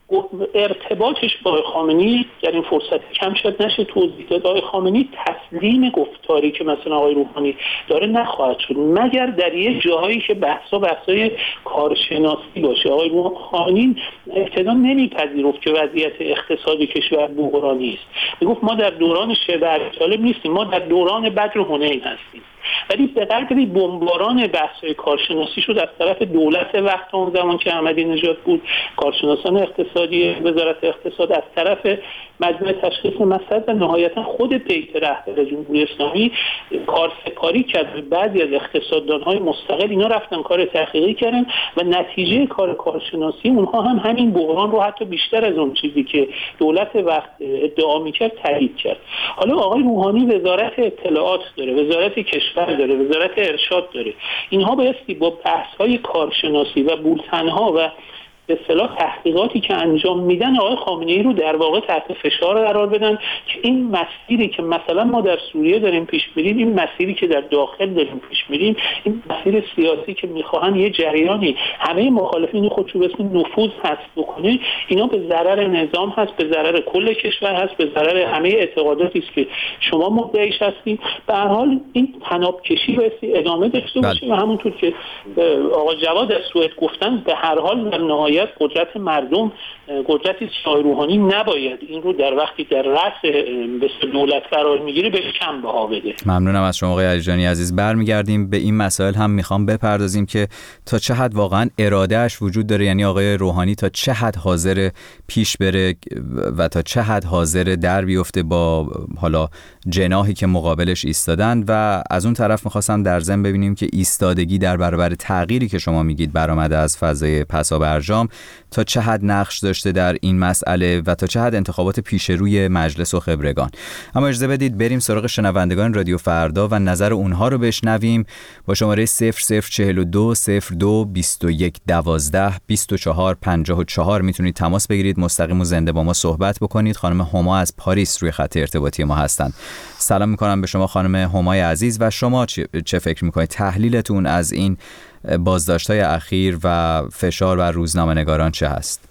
ارتباطش با آقای خامنه‌ای در این فرصت کم شد نشه توضیح داد. آقای خامنه‌ای تسلیم گفتاری که مثلا آقای روحانی داره نخواهد شد مگر در یه جاهایی که بحثا بحثای کارشناسی باشه. آقای روحانی ابتدا نمیپذیرفت که وضعیت اقتصادی کشور بحرانی است. میگفت ما در دوران شبه طالب نیستیم، ما در دوران بدر و حنین هستیم. ولی به قدری بمباران بحث‌های کارشناسی شد از طرف دولت وقت اون زمان که احمدی نژاد بود، کارشناسان اقتصادی وزارت اقتصاد، از طرف مجمع تشخیص مسائل و نهایتا خود پیک رهبر جمهوری اسلامی کارسپاری کرد. بعضی از اقتصاددان‌های مستقل اینا رفتن کار تحقیقی کردن و نتیجه کار کارشناسی اونها هم همین بحران رو حتی بیشتر از اون چیزی که دولت وقت ادعا می‌کرد تایید کرد. حالا آقای روحانی وزارت اطلاعات داره، وزارت کشور داره، وزارت ارشاد داره. اینها بایستی با بحث‌های کارشناسی و بولتن‌ها و به اصطلاح تحقیقاتی که انجام میدن آقای خامنه‌ای رو در واقع تحت فشار قرار بدن که این مسیری که مثلا ما در سوریه داریم پیش میریم، این مسیری که در داخل داریم پیش میریم، این مسیر سیاسی که میخواهن یه جریانی همه مخالفین خودشو به اسم نفوذ حذف بکنه، اینا به ضرر نظام هست، به ضرر کل کشور هست، به ضرر همه اعتقاداتی است که شما مدعیش هستید. به هر حال این تناب کشی بایستی ادامه داشته باشه و همونطور که آقا جواد از سوئد گفتن به هر حال در نهایت قدرت مردم قدرتی آقای روحانی نباید این رو در وقتی در رأس به دولت قرار میگیره به کم بها بده. ممنونم از شما آقای علیجانی عزیز. برمیگردیم به این مسائل هم میخوام بپردازیم که تا چه حد واقعا ارادهش وجود داره، یعنی آقای روحانی تا چه حد حاضر پیش بره و تا چه حد حاضر در بیفته با حالا جناحی که مقابلش ایستادن. و از اون طرف میخواستم در ضمن ببینیم که ایستادگی در برابر تغییری که شما میگید برآمده از فضای پسابرجام تا چه حد نقش داشته در این مسئله و تا چه حد انتخابات پیش روی مجلس و خبرگان. اما اجازه بدید بریم سراغ شنوندگان رادیو فردا و نظر اونها رو بشنویم. با شماره صفر صفر چهل و دو صفر دو بیست و یک دوازده بیست و چهار پنجاه و چهار میتونید تماس بگیرید، مستقیم و زنده با ما صحبت بکنید. خانم هما از پاریس روی خط ارتباطی ما هستند. سلام میکنم به شما خانم همای عزیز. و شما چه فکر میکنید؟ تحلیلتون از این بازداشت‌های اخیر و فشار بر روزنامه‌نگاران چه هست؟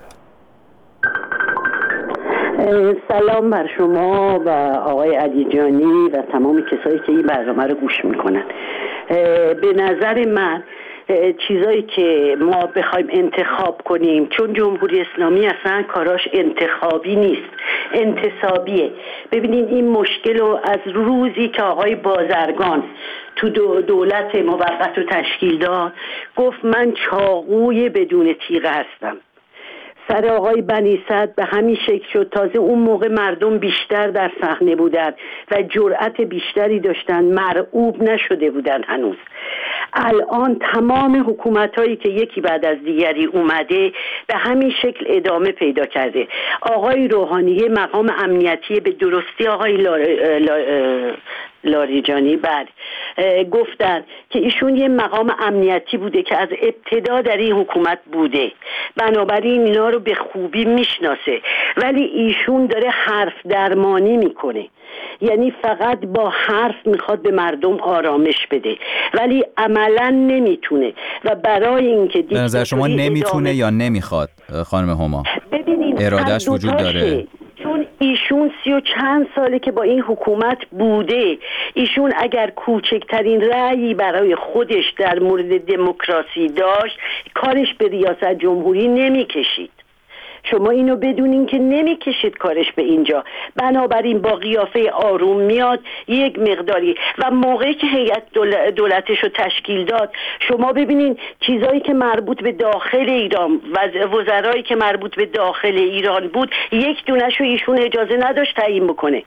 سلام بر شما و آقای علیجانی و تمام کسایی که این برنامه رو گوش میکنن. به نظر من چیزایی که ما بخوایم انتخاب کنیم، چون جمهوری اسلامی اصلا کاراش انتخابی نیست، انتصابیه. ببینید این مشکل رو از روزی که آقای بازرگان تو دولت موقت رو تشکیل داد گفت من چاقوی بدون تیغ هستم، سر آقای بنی صدر به همین شکل شد. تازه اون موقع مردم بیشتر در صحنه بودن و جرأت بیشتری داشتن، مرعوب نشده بودن هنوز. الان تمام حکومتایی که یکی بعد از دیگری اومده به همین شکل ادامه پیدا کرده. آقای روحانی مقام امنیتی به درستی آقای لار... لار... لاریجانی بعد گفتن که ایشون یه مقام امنیتی بوده که از ابتدا در این حکومت بوده، بنابراین اینا رو به خوبی میشناسه. ولی ایشون داره حرف درمانی میکنه، یعنی فقط با حرف میخواد به مردم آرامش بده ولی عملا نمیتونه. و برای اینکه به نظر شما نمیتونه یا نمیخواد خانم هما؟ ببینید ارادهش وجود داره، چون ایشون سی و چند ساله که با این حکومت بوده. ایشون اگر کوچکترین رأیی برای خودش در مورد دموکراسی داشت کارش به ریاست جمهوری نمیکشید. شما اینو بدونین که نمیکشید کارش به اینجا. بنابراین با قیافه آروم میاد یک مقداری و موقعی که هیئت دولتش رو تشکیل داد شما ببینین چیزایی که مربوط به داخل ایران و وزرایی که مربوط به داخل ایران بود یک دونه‌شو ایشون اجازه نداشت تعیین بکنه،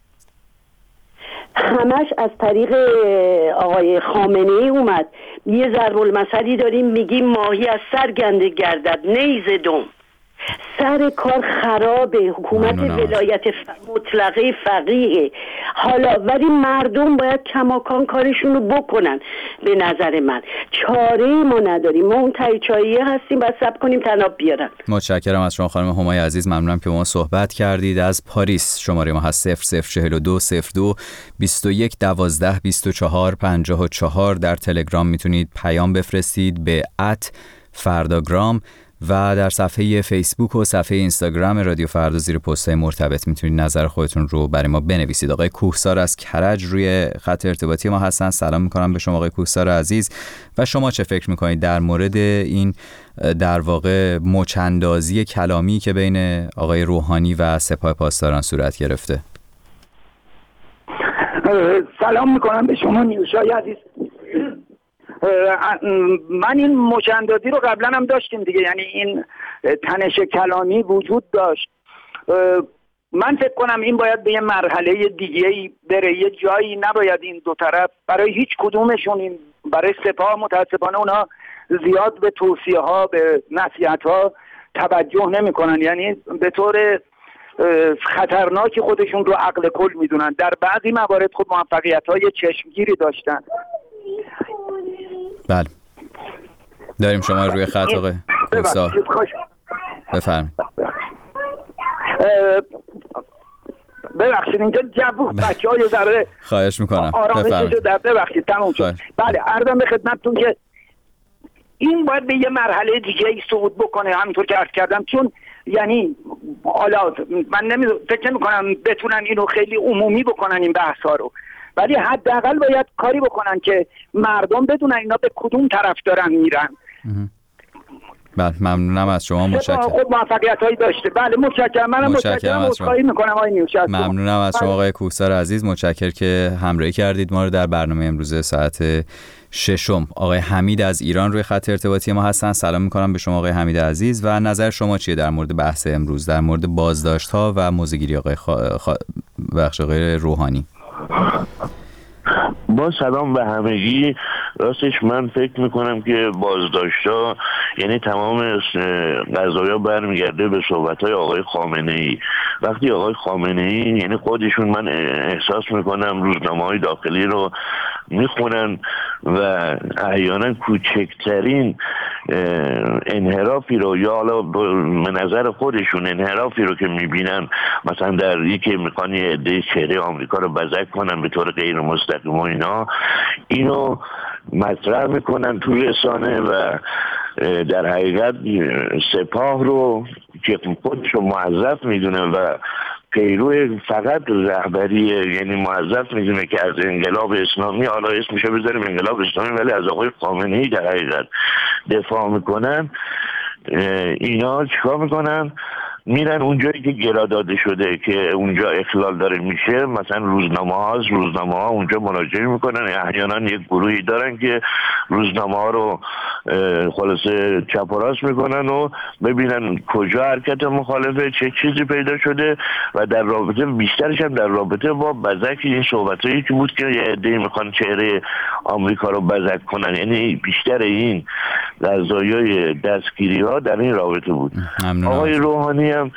همش از طریق آقای خامنه‌ای اومد. یه ضرب المثلی داریم میگیم ماهی از سر گنده گردد نیز دم. سر کار خرابه، حکومت ولایت مطلقه فقیه. حالا ولی مردم باید کماکان کارشون رو بکنن. به نظر من چاره ما نداریم، ما اون تایچاییه هستیم و صبر کنیم تناب بیارن. متشکرم از شما خانم همای عزیز، ممنونم که با ما صحبت کردید. از پاریس شماره ما هست صفر صفر چهل و دو صفر دو بیست و یک دوازده بیست و چهار پنجاه و چهار. در تلگرام میتونید پیام بفرستید به ات فرداگرام و در صفحه فیسبوک و صفحه اینستاگرام رادیو فردا زیر پست‌های مرتبط میتونید نظر خودتون رو برای ما بنویسید. آقای کوهسار از کرج روی خط ارتباطی ما هستن. سلام میکنم به شما آقای کوهسار عزیز. و شما چه فکر میکنید در مورد این در واقع مچ‌اندازی کلامی که بین آقای روحانی و سپاه پاسداران صورت گرفته؟ سلام میکنم به شما نیوشای عزیز. من این مچ‌اندازی رو قبلا هم داشتیم دیگه، یعنی این تنش کلامی وجود داشت. من فکر کنم این باید به یه مرحله دیگه‌ای بره، یه جایی نباید این دو طرف برای هیچ کدومشون، این برای سپاه متاسفانه اونا زیاد به توصیه ها به نصیحت ها توجه نمی کنن، یعنی به طور خطرناکی خودشون رو عقل کل میدونن. در بعضی موارد خود موفقیت های چشمگیری داشتن. بله داریم شما روی خط آقای کوهسار. بفرمایید. ببخشید اینجا جو بچه های ذره خواهش میکنم آرامششو در ببخشید تموم شد. بله عرضم به خدمتتون که این باید به یه مرحله دیگه ای صعود بکنه، همونطور که عرض کردم، چون یعنی حالا من نمی فکر نمی کنم بتونن اینو خیلی عمومی بکنن این بحث ها رو، ولی حداقل باید کاری بکنن که مردم بدونن اینا به کدوم طرف دارن میرن. بله ممنونم از شما. متشکرم. خب موفقیت‌هایی داشته. بله متشکرم. منم متشکرم از شما. میکنم آقای نیوشا. ممنونم از شما آقای کوهسار عزیز. متشکرم که همراهی کردید ما رو در برنامه امروز ساعت ششم. آقای حمید از ایران روی خط ارتباطی ما هستن. سلام میکنم به شما آقای حمید عزیز و نظر شما چیه در مورد بحث امروز، در مورد بازداشت‌ها و موضع‌گیری آقای خا... خا... بخش آقای روحانی؟ با سلام به همگی. راستش من فکر میکنم که بازداشت‌ها یعنی تمام قضایا برمیگرده به صحبت‌های آقای خامنه‌ای. وقتی آقای خامنه‌ای یعنی خودشون من احساس میکنم روزنامه‌های داخلی رو میخونن و احیانا کوچکترین انحرافی رو یا حالا به نظر خودشون انحرافی رو که میبینن، مثلا در یکی میخوان یه عده چهره آمریکا رو بزک کنن به طور غیر مستقیم و اینا، اینو مطرح میکنن توی رسانه و در حقیقت سپاه رو که خودش رو موظف میدونه و پیرو فقط رهبری یعنی موظف میدونه که از انقلاب اسلامی، حالا اسمشو بذاریم انقلاب اسلامی، ولی از آقای خامنه‌ای در حقیقت دفاع میکنن. اینا چیکار میکنن؟ میرن اونجایی که گرا داده شده که اونجا اخلال داره میشه، مثلا روزنامه ها روزنامه ها اونجا مراجعه میکنن. احیانا یک گروهی دارن که روزنامه ها رو خلاصه چپ و راست میکنن و ببینن کجا حرکت مخالفه، چه چیزی پیدا شده و در رابطه بیشترش هم در رابطه با بزک این صحبتایی که بود که یه عده‌ای میخوان چهره آمریکا رو بزک کنن، یعنی بیشتر این قضایای دستگیری ها در این رابطه بود. آقای روحانی هم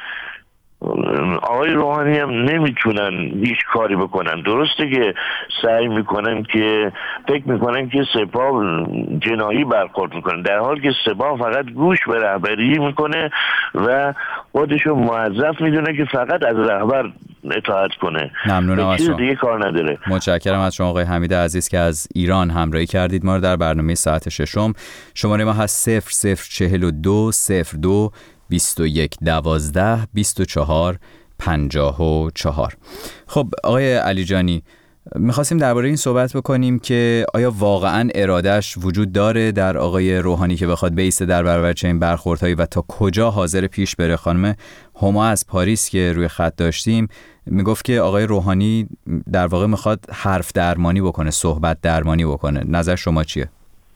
آقای روحانی هم نمیتونن هیچ کاری بکنن. درسته که سعی میکنن که فکر میکنن که سپاه جناحی برخورد میکنن، در حال که سپاه فقط گوش به رهبری میکنه و خودشو موظف میدونه که فقط از رهبر اطاعت کنه. ممنونم از شما. دیگه کار نداره. متشکرم از شما آقای حمید عزیز که از ایران همراهی کردید ما رو در برنامه ساعت ششم. شماره ما هست صفر صفر چهل و دو صفر دو بیست و یک دوازده بیست و چهار پنجاه و چهار. خب آقای علی جانی، میخواستیم درباره این صحبت بکنیم که آیا واقعا ارادش وجود داره در آقای روحانی که بخواد بیسته در برابر چنین برخوردهایی و تا کجا حاضر پیش بره؟ خانم هما از پاریس که روی خط داشتیم میگفت که آقای روحانی در واقع میخواد حرف درمانی بکنه، صحبت درمانی بکنه. نظر شما چیه؟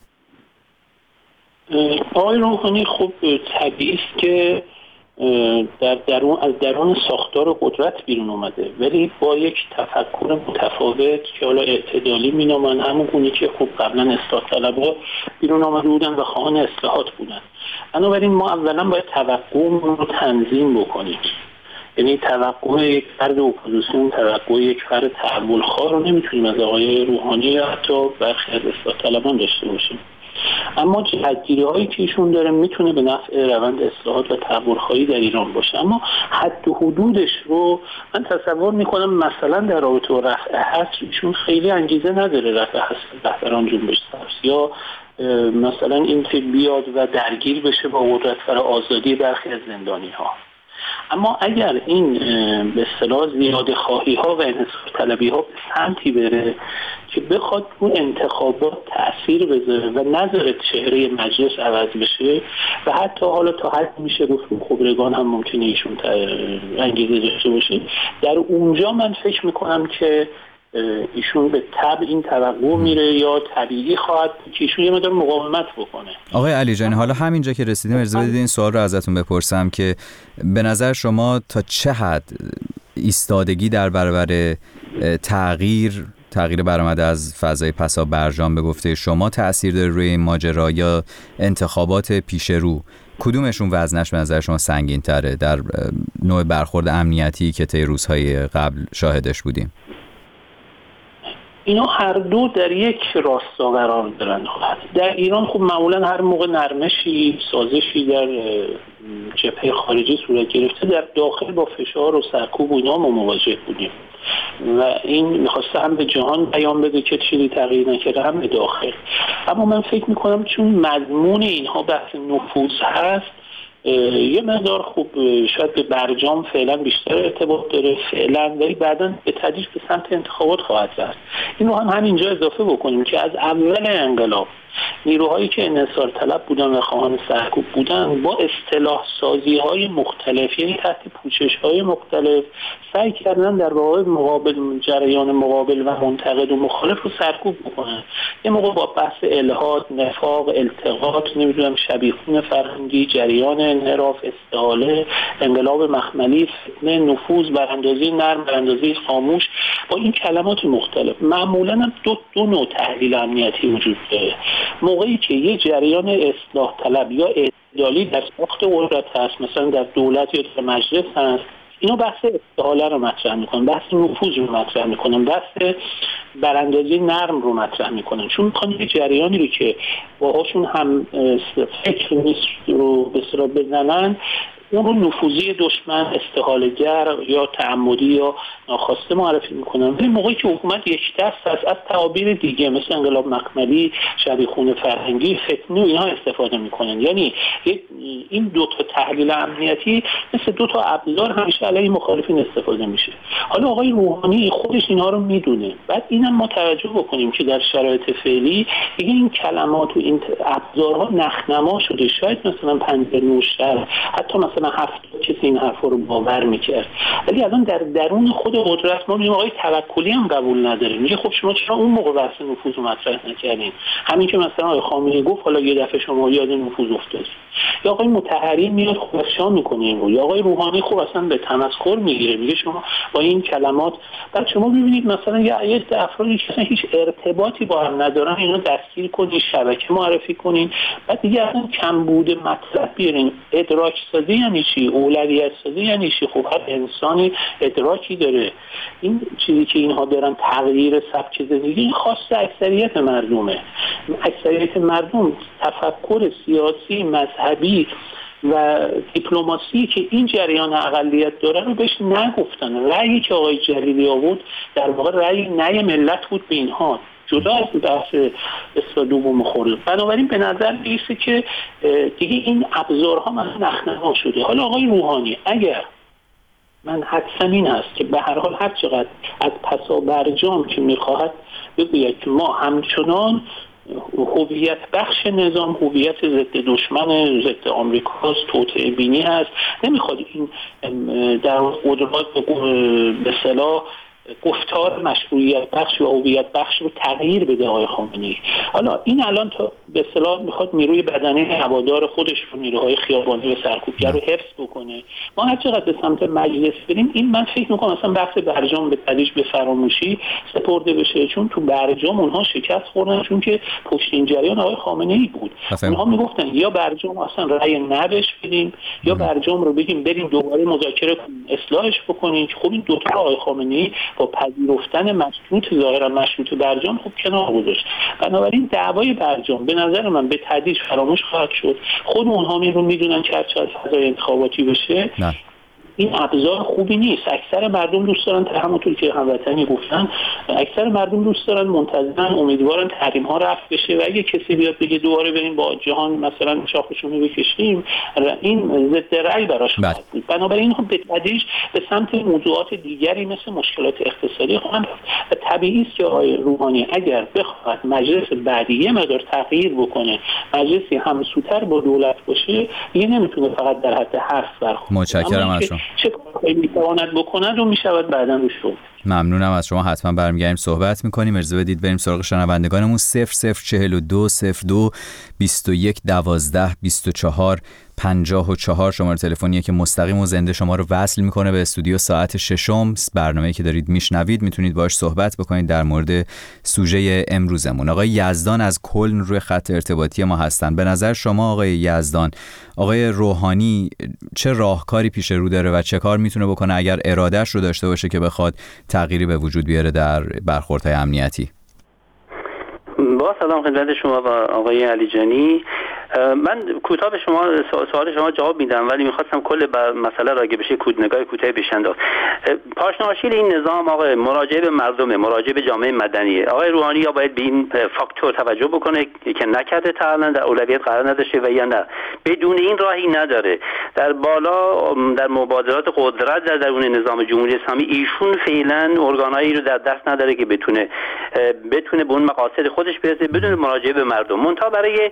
آقای روحانی خب طبیعی است که در درون از درون ساختار قدرت بیرون اومده، ولی با یک تفکر متفاوت که حالا اعتدالی مینامن، همون گونه که خب قبلا اصلاح طلبها بیرون آمده بودن و خواهان اصلاحات بودن. بنابراین ما اولا باید توقعمون رو تنظیم بکنیم، یعنی توقع یک فرد اپوزیسیون، توقع یک فرد تحولخواه رو نمیتونیم از آقای روحانی یا حتی برخی از اصلاح طلبان داشته باشیم. اما جهتگیری هایی که ایشون داره میتونه به نفع روند اصلاحات و تحولخواهی در ایران باشه، اما حد و حدودش رو من تصور میکنم مثلا در رابطه با رفع حصر ایشون خیلی انگیزه نداره رفع حصر رهبران جنبش سبز یا مثلا این که بیاد و درگیر بشه با قدرت برای آزادی برخی از زندانی ها. اما اگر این به اصطلاح زیاده خواهی ها و انحصار طلبی ها به سمتی بره که بخواد اون انتخابات تأثیر بذاره و نذاره چهره مجلس عوض بشه و حتی حالا تا حد میشه گفت خبرگان هم ممکنه ایشون انگیزه داشته باشه، در اونجا من فکر میکنم که ایشون به طبع این توقع میره یا طبیعی خواهد که ایشون یه مقدار مقاومت بکنه. آقای علی جانی، حالا همینجا که رسیدیم اجازه بدید این سوال رو ازتون بپرسم که به نظر شما تا چه حد ایستادگی در برابر تغییر تغییر برآمده از فضای پسا برجام به گفته شما تأثیر داره روی این ماجرا یا انتخابات پیش رو؟ کدومشون وزنش به نظر شما سنگین تره در نوع برخورد امنیتی که طی روزهای قبل شاهدش بودیم؟ اینا هر دو در یک راستا قرار دارن. در ایران خب معمولا هر موقع نرمشی سازشی در جبهه خارجی صورت گرفته، در داخل با فشار و سرکوب و اینا ما مواجه بودیم و این میخواسته هم به جهان بیان بده که چیزی تغییر نکرده، هم به داخل. اما من فکر میکنم چون مضمون اینها بحث نفوذ هست، یه مقدار خوب شاید به برجام فعلا بیشتر ارتباط داره فعلا، ولی بعدا به تدریج به سمت انتخابات خواهد رفت. این رو هم همینجا اضافه بکنیم که از اول انقلاب نیروهایی که انحصار طلب بودن و خواهان سرکوب بودن با اصطلاح سازی های مختلف، یعنی تحت پوشش های مختلف، سعی کردن در واقع مقابل جریان مقابل و منتقد و مخالف رو سرکوب بکنن. یه موقع با بحث الحاد، نفاق، التقاط، نمیدونم شبیخون فرهنگی، جریان انحراف، استحاله، انقلاب مخملی، فتنه، نفوذ، براندازی نرم، براندازی خاموش، با این کلمات مختلف. معمولا هم دو دو نوع تحلیل امنیتی وجود داره. موقعی که یه جریان اصلاح طلب یا اعتدالی در ساخت قدرت هست، مثلا در دولت یا در مجلس هست، اینا بحث استحاله رو مطرح میکنن، بحث نفوذ رو مطرح میکنن، بحث براندازی نرم رو مطرح میکنن، چون میخوان یه جریانی رو که باهاشون هم فکر نیست رو به اصطلاح بزنن، اون رو نفوذی دشمن، استحاله‌گر یا تعمدی یا ناخواسته معرفی میکنن. ولی موقعی که حکومت یک دست است از تعابیر دیگه مثل انقلاب مخملی، شبیخون فرهنگی، فتنه و اینها استفاده میکنن. یعنی این دو تا تحلیل امنیتی مثل دو تا ابزار همیشه علیه مخالفین استفاده میشه. حالا آقای روحانی خودش اینها رو میدونه. بعد اینم ما توجه بکنیم که در شرایط فعلی دیگه این کلمات و این ابزارها نخنما شده. شاید مثلا پنجره نوشتر، حتی مثلا هفت کسی این حرفا رو باور میکرد، ولی الان در درون خود قدرت ما میگیم آقای توکلی هم قبول نداره. میگه خب شما چرا اون موقع بحث نفوذ رو مطرح نکردین؟ همین که مثلا آقای خامنه‌ای گفت حالا یه دفعه شما یاد نفوذ افتادید، یا آقای مطهری میاد خوشا میکنه این رو، یا آقای روحانی خب اصلا به تمسخر میگیره، میگه شما با این کلمات. بعد شما ببینید مثلا یه افرادی که اصلا هیچ ارتباطی با هم ندارن اینو دستگیر کنید، شبکه معرفی کنین، بعد دیگه اصلا کمبود مطلب بیارین. ادراک سازی یعنی چی؟ اولویت سازی یعنی چی؟ خب هر انسانی ادراکی داره. این چیزی که اینها دارن تغییر سبک زندگی، این خاص اکثریت مردمه. اکثریت مردم تفکر سیاسی، مذهبی و دیپلماسی که این جریان اقلیت داره رو بهش نگفتن. رأیی که آقای جلیلی آورد در واقع رأی نه ملت بود به اینها، جدا از بحث استادوم و مخورد. بنابراین به نظر میرسه که دیگه این ابزارها مثلا نخنما شده. حالا آقای روحانی اگر من حدسم این هست که به هر حال هر چقدر از پسا برجام که میخواهد بگوید که ما همچنان هویت بخش نظام، هویت ضد دشمن، ضد آمریکاست، توطئه بینی هست، نمیخواد این در قدرات به اصطلاح گفتار مشروعیت بخش و هویت بخش رو تغییر بده آقای خامنه‌ای. حالا این الان تا به اصطلاح میخواد نیروی بدنه هوادار خودش رو، نیروهای خیابانی و سرکوبگر رو حفظ بکنه. ما هر چقدر به سمت مجلس بریم، این من فکر میکنم اصلا بحث برجام به تدریج به فراموشی سپرده بشه، چون تو برجام اونها شکست خوردن، چون که پشتین جریان آقای خامنه‌ای بود. اونها میگفتن یا برجام اصلا رأی نبش بدیم، یا برجام رو بگیم بریم دوباره مذاکره کنیم، اصلاحش بکنیم. خب این دو تا آقای خامنه‌ای با پذیرفتن مشروط ظاهرا مشروط برجام خب کنار گذاشت. بنابراین دعوای برجام به نظر من به تدریج فراموش خواهد شد. خود اونها می رو میدونن که هر چقدر فضای انتخاباتی بشه نه. این ابزار خوبی نیست. اکثر مردم دوست دارن، همونطور که هموطنی گفتن، اکثر مردم دوست دارن منتظرن، امیدوارن تحریم ها رفع بشه و اگه کسی بیاد بگه دوباره بریم با جهان مثلا شاخشونو بکشیم، این ضد رأی براش خواهد بود. بنابراین هم به تدریج به سمت موضوعات دیگری مثل مشکلات اقتصادی خواهند رفت. طبیعی است که آقای روحانی اگر بخواد مجلس بعدی یه مقدار تغییر بکنه، مجلسی همسوتر با دولت باشه، یه نمیتونه فقط در حد حرف برخورد. متشکرم از شما. چه کاری میتواند بکند و میشود بعداً روش رو. ممنونم از شما. حتما برمیگردیم صحبت میکنیم. اجازه بدید بریم سراغ شنوندگانمون. صفر صفر چهل و دو صفر دو بیست و یک دوازده بیست و چهار پنجاه و چهار شماره تلفنیه که مستقیم و زنده شما رو وصل میکنه به استودیو ساعت ششم. برنامه‌ای که دارید میشنوید میتونید باهاش صحبت بکنید در مورد سوژه امروزمون. آقای یزدان از کلن روی خط ارتباطی ما هستن. به نظر شما آقای یزدان، آقای روحانی چه راهکاری پیش رو داره و چه کار میتونه بکنه اگر ارادهش رو داشته باشه که بخواد تغییری به وجود بیاره در برخوردهای امنیتی؟ با سلام خدمت شما و آقای علیجانی. من کوتاه به شما سوال شما جواب میدم، ولی میخواستم کل مسئله راجع بشه نگاه کوتاه بشه انداخت. پاشناشیل این نظام آقای مراجعه به مردم، مراجعه به جامعه مدنی. آقای روحانی یا باید به این فاکتور توجه بکنه که نکرده تا الان در اولویت قرار نداشته و یا نه بدون این راهی نداره. در بالا در مبادرات قدرت در درون نظام جمهوری اسلامی ایشون فعلا ارگانایی رو در دست نداره که بتونه بتونه به اون مقاصد خودش برسه بدون مراجعه به مردم. منتها برای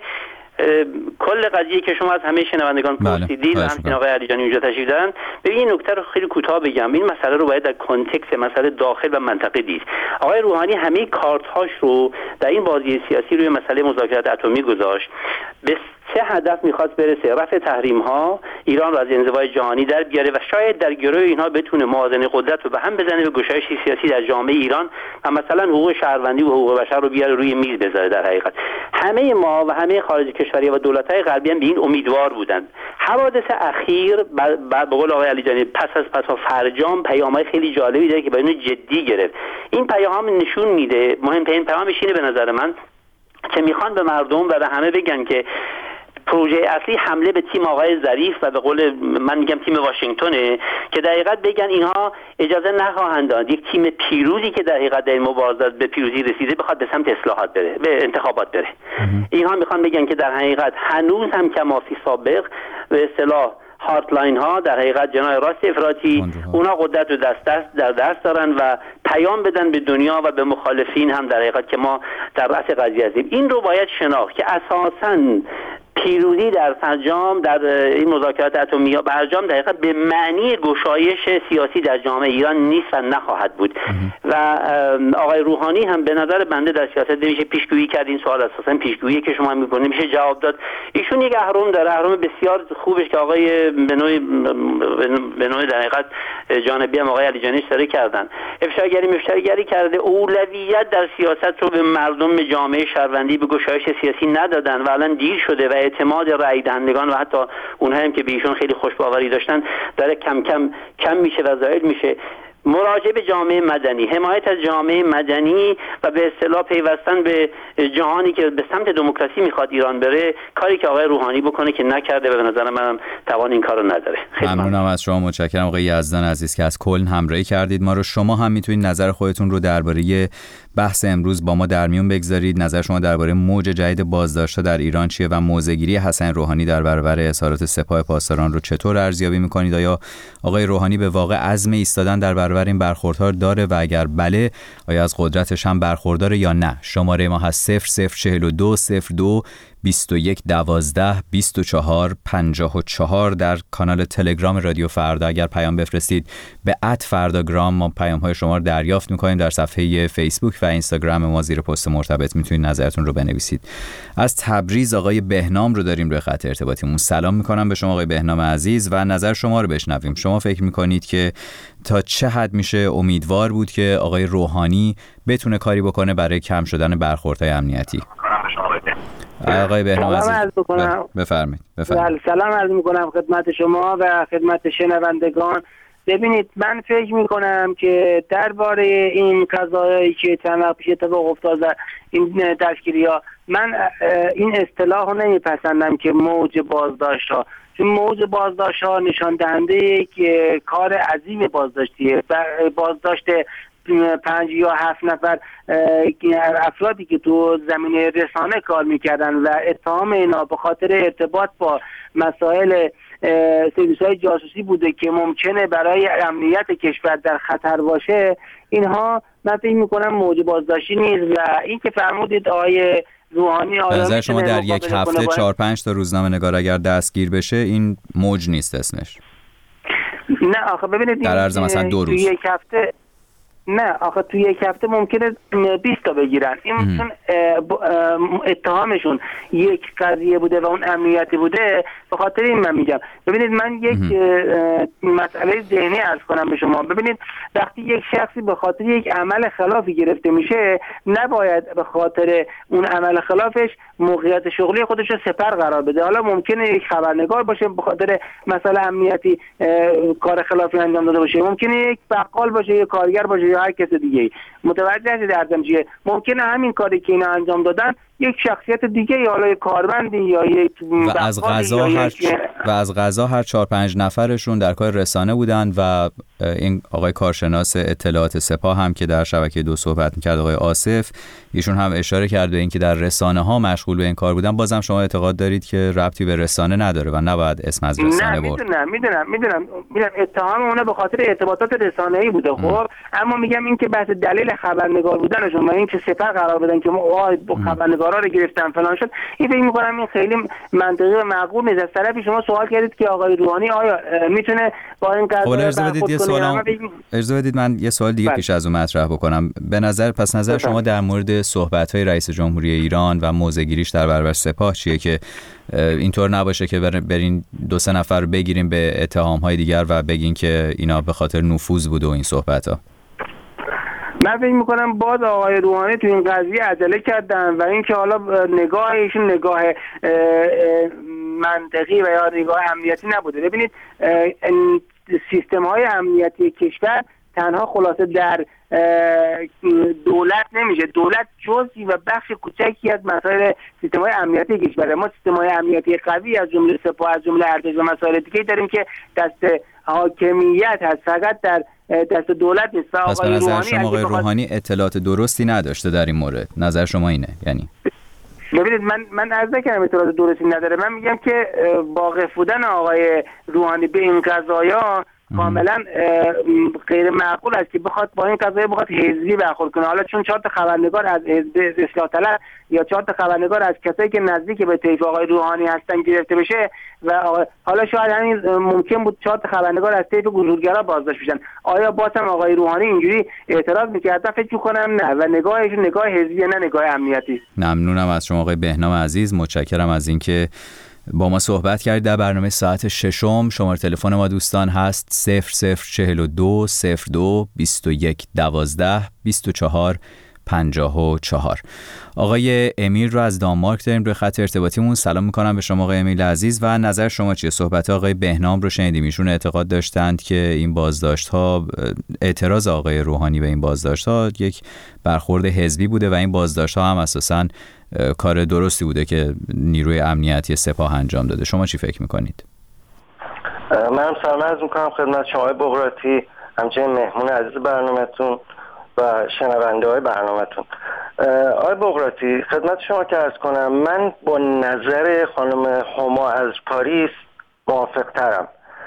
کل قضیه که شما از همه شنوندگان پرسیدید و همچنین آقای علیجانی اونجا تشریف دارن، به این نکته رو خیلی کوتاه بگم. این مسئله رو باید در کانتکست مسئله داخل و منطقه دید. آقای روحانی همه کارت‌هاش رو در این بازی سیاسی روی مسئله مذاکرات اتمی گذاشت. به چه هدف میخواست برسه؟ رفع تحریم ها، ایران رو از انزوای جهانی در بیاره و شاید در گروه اینها بتونه موازنه قدرت رو به هم بزنه به گشایش سیاسی در جامعه ایران و مثلا حقوق شهروندی و حقوق بشر رو بیاره روی میز بذاره. در حقیقت همه ما و همه خارج کشوری و دولت‌های غربی هم به این امیدوار بودند. حوادث اخیر به قول آقای علیجانی پس از پس فرجام پیام‌های خیلی جالبی داره که باید جدی گرفت. این پیام نشون میده، مهمترین پیامش اینه به نظر من که میخوان به مردم و به همه بگن که پروژه اصلی حمله به تیم آقای ظریف و به قول من میگم تیم واشنگتونه که در حقیقت بگن اینها اجازه نخواهند داد یک تیم پیروزی که در حقیقت در مبارزات به پیروزی رسیده بخواد به سمت اصلاحات بره، به انتخابات بره. اینها میخوان بگن که در حقیقت هنوز هم کمافی سابق به اصطلاح هارتلاین ها در حقیقت جناح راست افراطی اونا قدرت رو دست دست در دست دارن و پیام بدن به دنیا و به مخالفین هم در حقیقت که ما در رأس قضیه هستیم. این رو باید شناخت که اساساً پیروزی در فرجام در این مذاکرات اتمی یا برجام در حقیقت به معنی گشایش سیاسی در جامعه ایران نیست و نخواهد بود. و آقای روحانی هم به نظر بنده در سیاست نمیشه پیشگویی کرد. این سوال اساسا پیشگویی که شما میکنید میشه جواب داد. ایشون یک اهرم داره، اهرم بسیار خوبش که آقای بنوی بنوی در حقیقت جانبی هم آقای علیجانی اشاره کردن. افشاگری مفشاگری کرده، اولویت در سیاست رو به مردم، به جامعه شهروندی، به گشایش سیاسی ندادن و الان دیر شده و اعتماد رای دهندگان و حتی اونها هم که به ایشون خیلی خوشباوری داشتن داره کم کم کم میشه و زائد میشه. مراجعه به جامعه مدنی، حمایت از جامعه مدنی و به اصطلاح پیوستن به جهانی که به سمت دموکراسی میخواد ایران بره، کاری که آقای روحانی بکنه که نکرده و به نظر منم توان این کارو نداره. ممنونم از شما. متشکرم آقای یزدان عزیز که از کلن همراهی کردید ما رو. شما هم میتونید نظر خودتون رو درباره بحث امروز با ما در میون بگذارید. نظر شما درباره موج جدید بازداشت‌ها در ایران چیه و موضع‌گیری حسن روحانی در برابر اظهارات سپاه پاسداران رو چطور ارزیابی می‌کنید؟ آیا آقای روحانی به واقع عزم ایستادن در برابر این برخوردها داره و اگر بله آیا از قدرتش هم برخورداره یا نه؟ شماره ما هست صفر صفر چهل و دو صفر دو بیست و یک دوازده بیست و چهار پنجاه و چهار. در کانال تلگرام رادیو فردا اگر پیام بفرستید به ات فرداگرام ما پیام های شما رو دریافت میکنیم. در صفحه فیسبوک و اینستاگرام ما زیر پست مرتبط میتونید نظرتون رو بنویسید. از تبریز آقای بهنام رو داریم روی خط ارتباطیمون. سلام میکنم به شما آقای بهنام عزیز و نظر شما رو بشنویم. شما فکر میکنید که تا چه حد میشه امیدوار بود که آقای روحانی بتونه کاری بکنه برای کم شدن برخوردهای امنیتی؟ آقای بهنام عزیز بفرمایید. بفرمایید. سلام عرض میکنم خدمت شما و خدمت شنوندگان. ببینید من فکر میکنم که درباره این قضایی که چند وقت پیش اتفاق افتاد این دستگیری‌ها، من این اصطلاح رو نمیپسندم که موج بازداشت ها، این موج بازداشت ها نشان دهنده یک کار عظیم بازداشتیه. بازداشت پنج یا هفت نفر افرادی که تو زمینه رسانه کار میکردن و اتهام اینا به خاطر ارتباط با مسائل سرویس های جاسوسی بوده که ممکنه برای امنیت کشور در خطر باشه، اینها من فکر میکنم موج بازداشتی نیست. و این که فرمودید آقای روحانی به نظر شما در یک هفته چهار پنج تا روزنامه نگار اگر دستگیر بشه این موج نیست اسمش؟ نه آخه ببینید در عرض مثلا دو روز یک هفته نه آخه توی یک هفته ممکنه بیست تا بگیرن. این چون اتهامشون یک قضیه بوده و اون امنیتی بوده، به خاطر این من میگم. ببینید من یک مسئله ذهنی عرض کنم به شما. ببینید وقتی یک شخصی به خاطر یک عمل خلافی گرفته میشه، نباید به خاطر اون عمل خلافش موقعیت شغلی خودش رو سپر قرار بده. حالا ممکنه یک خبرنگار باشه به خاطر مسئله امنیتی کار خلافی انجام داده باشه، ممکنه یک بقال باشه، یک کارگر باشه یا هر کس دیگه. متوجه هستید دردم چیه؟ ممکنه همین کاری که اینا انجام دادن یک شخصیت دیگه یا حالا یک کارمندی یا یک و از غذا هر و از غذا هر چهار پنج نفرشون در کار رسانه بودن و این آقای کارشناس اطلاعات سپاه هم که در شبکه دو صحبت می‌کرد، آقای آصف، ایشون هم اشاره کرد به اینکه در رسانه ها مشغول به این کار بودن. بازم شما اعتقاد دارید که ربطی به رسانه نداره و نباید اسم از رسانه برد؟ نه میدونم میدونم میدونم میدونم اتهام اونه به خاطر ارتباطات رسانه‌ای بوده. خب اما میگم این که بحث دلیل خبرنگار بودنشون و این که سپر قرار بدن که ما خبرنگارا رو گرفتن فلان شد، این فکر می‌کنم این خیلی منطقی و معقول نیست. از طرفی شما سوال کردید که آقای روحانی آیا میتونه با این قضیه اجازه بدید یه سوال اجازه بدید من یه سوال دیگه پیش از اون مطرح بکنم. به نظر پس نظر شما در مورد صحبت‌های رئیس جمهوری ایران و موضع‌گیریش در برابر سپاه چیه که اینطور نباشه که برین دو سه نفر بگیریم به اتهام‌های دیگر و بگین که اینا به خاطر نفوذ بوده و این صحبت‌ها؟ من فکر میکنم باز آقای روحانی تو این قضیه عجله کردن و اینکه حالا نگاه ایشون نگاه منطقی و یا نگاه امنیتی نبوده. ببینید سیستم های امنیتی کشور تنها خلاصه در دولت نمیشه. دولت جزئی و بخش کوچکی از مسائل سیستم های امنیتی کشور. ما سیستم های امنیتی قوی از جمله سپاه، از جمله ارتش و مسائل دیگه داریم که دست حاکمیت هست، فقط در دست دولت نیست. پس به نظر شما آقای روحانی اطلاعات درستی نداشته در این مورد؟ نظر شما اینه یعنی؟ ببینید من من عرض نکردم اطلاعات درستی نداره. من میگم که واقف بودن آقای روحانی به این قضایا کاملا غیر معقول است که بخواد با این قضیه بخواد حزبی برخورد کنه. حالا چون چهار تا خبرنگار از حزب اصلاح طلب یا چهار تا خبرنگار از کسایی که نزدیک به طیف آقای روحانی هستن گرفته بشه و حالا شاید همین ممکن بود چهار تا خبرنگار از طیف گروهگرا بازداشت بشن، آیا بازم آقای روحانی اینجوری اعتراض می‌کرد؟ فکر می‌کنم نه و نگاهشون نگاه حزبی نه نگاه امنیتی. ممنونم از شما آقای بهنام عزیز، متشکرم از اینکه با ما صحبت کردید. در برنامه ساعت ششم شماره تلفن ما دوستان هست صفر صفر چهل و دو صفر دو بیست و یک دوازده بیست و چهار پنجاه و چهار. آقای امیل رو از دانمارک داریم روی خط ارتباطیمون. سلام میکنم به شما آقای امیل عزیز و نظر شما چیه؟ صحبت آقای بهنام رو شنیدیم، ایشون اعتقاد داشتند که این بازداشت ها، اعتراض آقای روحانی به این بازداشت ها یک برخورد حزبی بوده و این بازداشت ها هم اساساً کار درستی بوده که نیروی امنیتی سپاه انجام داده. شما چی فکر میکنید؟ من سلام عرض میکنم خدمت شما بغراتی، همچنین مهمون عزیز برنامه‌تون و شنونده های برنامه‌تون. آقای بغراتی خدمت شما که عرض کنم من با نظر خانم هما از پاریس موافق ترم.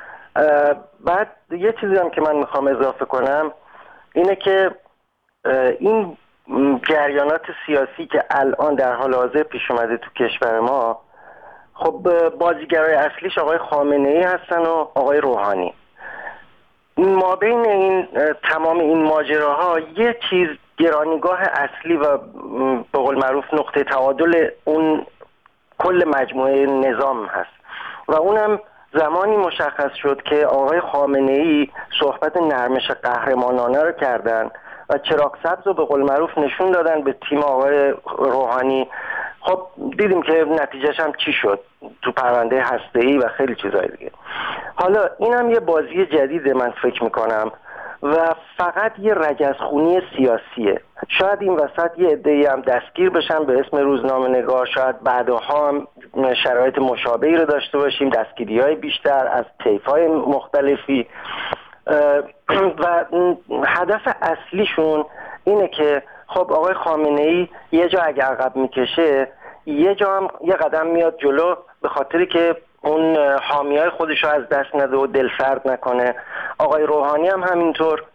بعد یه چیزی هم که من میخوام اضافه کنم اینه که این جریانات سیاسی که الان در حال حاضر پیش اومده تو کشور ما، خب بازیگرای اصلیش آقای خامنه‌ای هستن و آقای روحانی. ما بین این تمام این ماجراها یه چیز گرانیگاه اصلی و به قول معروف نقطه تعادل اون کل مجموعه نظام هست و اونم زمانی مشخص شد که آقای خامنه‌ای صحبت نرمش قهرمانانه رو کردن و چراغ سبز رو به قول معروف نشون دادن به تیم آقای روحانی. خب دیدیم که نتیجهش هم چی شد تو پرونده هسته‌ای و خیلی چیزای دیگه. حالا اینم یه بازی جدیده من فکر میکنم و فقط یه رجزخونی سیاسیه. شاید این وسط یه عده‌ای هم دستگیر بشن به اسم روزنامه‌نگار، شاید بعدها هم شرایط مشابهی رو داشته باشیم، دستگیری‌های بیشتر از طیف‌های مختلفی و هدف اصلیشون اینه که خب آقای خامنه‌ای یه جا اگه عقب میکشه یه جا هم یه قدم میاد جلو، به خاطری که اون حامیای خودش رو از دست نده و دل سرد نکنه. آقای روحانی هم همینطور.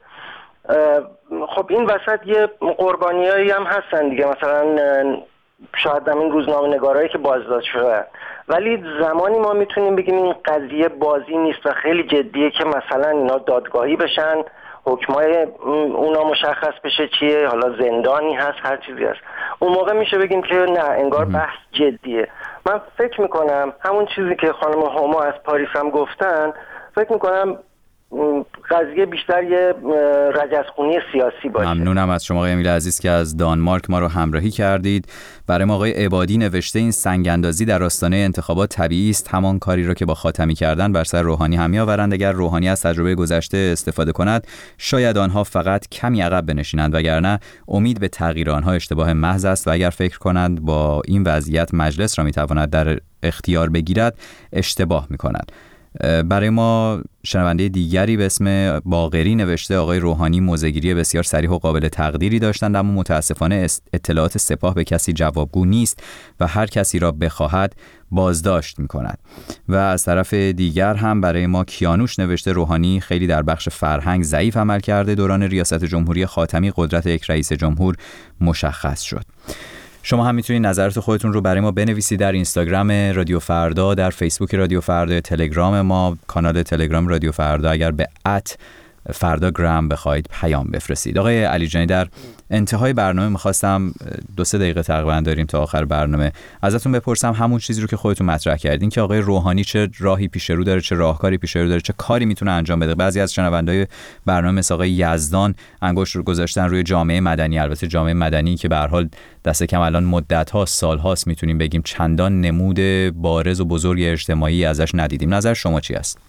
خب این وسط یه قربانیایی هم هستن دیگه، مثلا شاید هم این روزنامه نگارایی که بازداشت شده، ولی زمانی ما میتونیم بگیم این قضیه بازی نیست و خیلی جدیه که مثلا اینا دادگاهی بشن، حکمای اونا مشخص بشه چیه، حالا زندانی هست، هر چیزی هست، اون موقع میشه بگیم که نه انگار بحث جدیه. من فکر میکنم همون چیزی که خانم هما از پاریس هم گفتن، فکر میکنم قضیه بیشتر یه رجزخونی سیاسی باشه. ممنونم از شما آقای امیل عزیز که از دانمارک ما رو همراهی کردید. برای ما آقای عبادی نوشته این سنگ‌اندازی در آستانه انتخابات طبیعی است، همان کاری را که با خاتمی کردن بر سر روحانی هم می‌آورند. اگر روحانی از تجربه گذشته استفاده کند شاید آنها فقط کمی عقب بنشینند، وگرنه امید به تغییر آنها اشتباه محض است و اگر فکر کنند با این وضعیت مجلس را می‌تواند در اختیار بگیرد اشتباه می‌کنند. برای ما شنونده دیگری به اسم باقری نوشته آقای روحانی موضع‌گیری بسیار صریح و قابل تقدیری داشتند، اما متاسفانه اطلاعات سپاه به کسی جوابگو نیست و هر کسی را بخواهد بازداشت می‌کند. و از طرف دیگر هم برای ما کیانوش نوشته روحانی خیلی در بخش فرهنگ ضعیف عمل کرده، دوران ریاست جمهوری خاتمی قدرت یک رئیس جمهور مشخص شد. شما هم میتونید نظرات خودتون رو برای ما بنویسید در اینستاگرام رادیو فردا، در فیسبوک رادیو فردا، تلگرام ما، کانال تلگرام رادیو فردا، اگر به ات فرداگرام بخواید پیام بفرستید. آقای علی جانی، در انتهای برنامه میخواستم دو سه دقیقه تقریبا داریم تا آخر برنامه ازتون بپرسم همون چیزی رو که خودتون مطرح کردین که آقای روحانی چه راهی پیش رو داره، چه راهکاری پیش رو داره، چه کاری میتونه انجام بده. بعضی از شنوندای برنامه مثل آقای یزدان انگشت رو گذاشتن روی جامعه مدنی، البته جامعه مدنی که به هر حال دست کم الان مدت ها سال هاست میتونیم بگیم چندان نمود بارز و بزرگ اجتماعی ازش ندیدیم. نظر شما چی است؟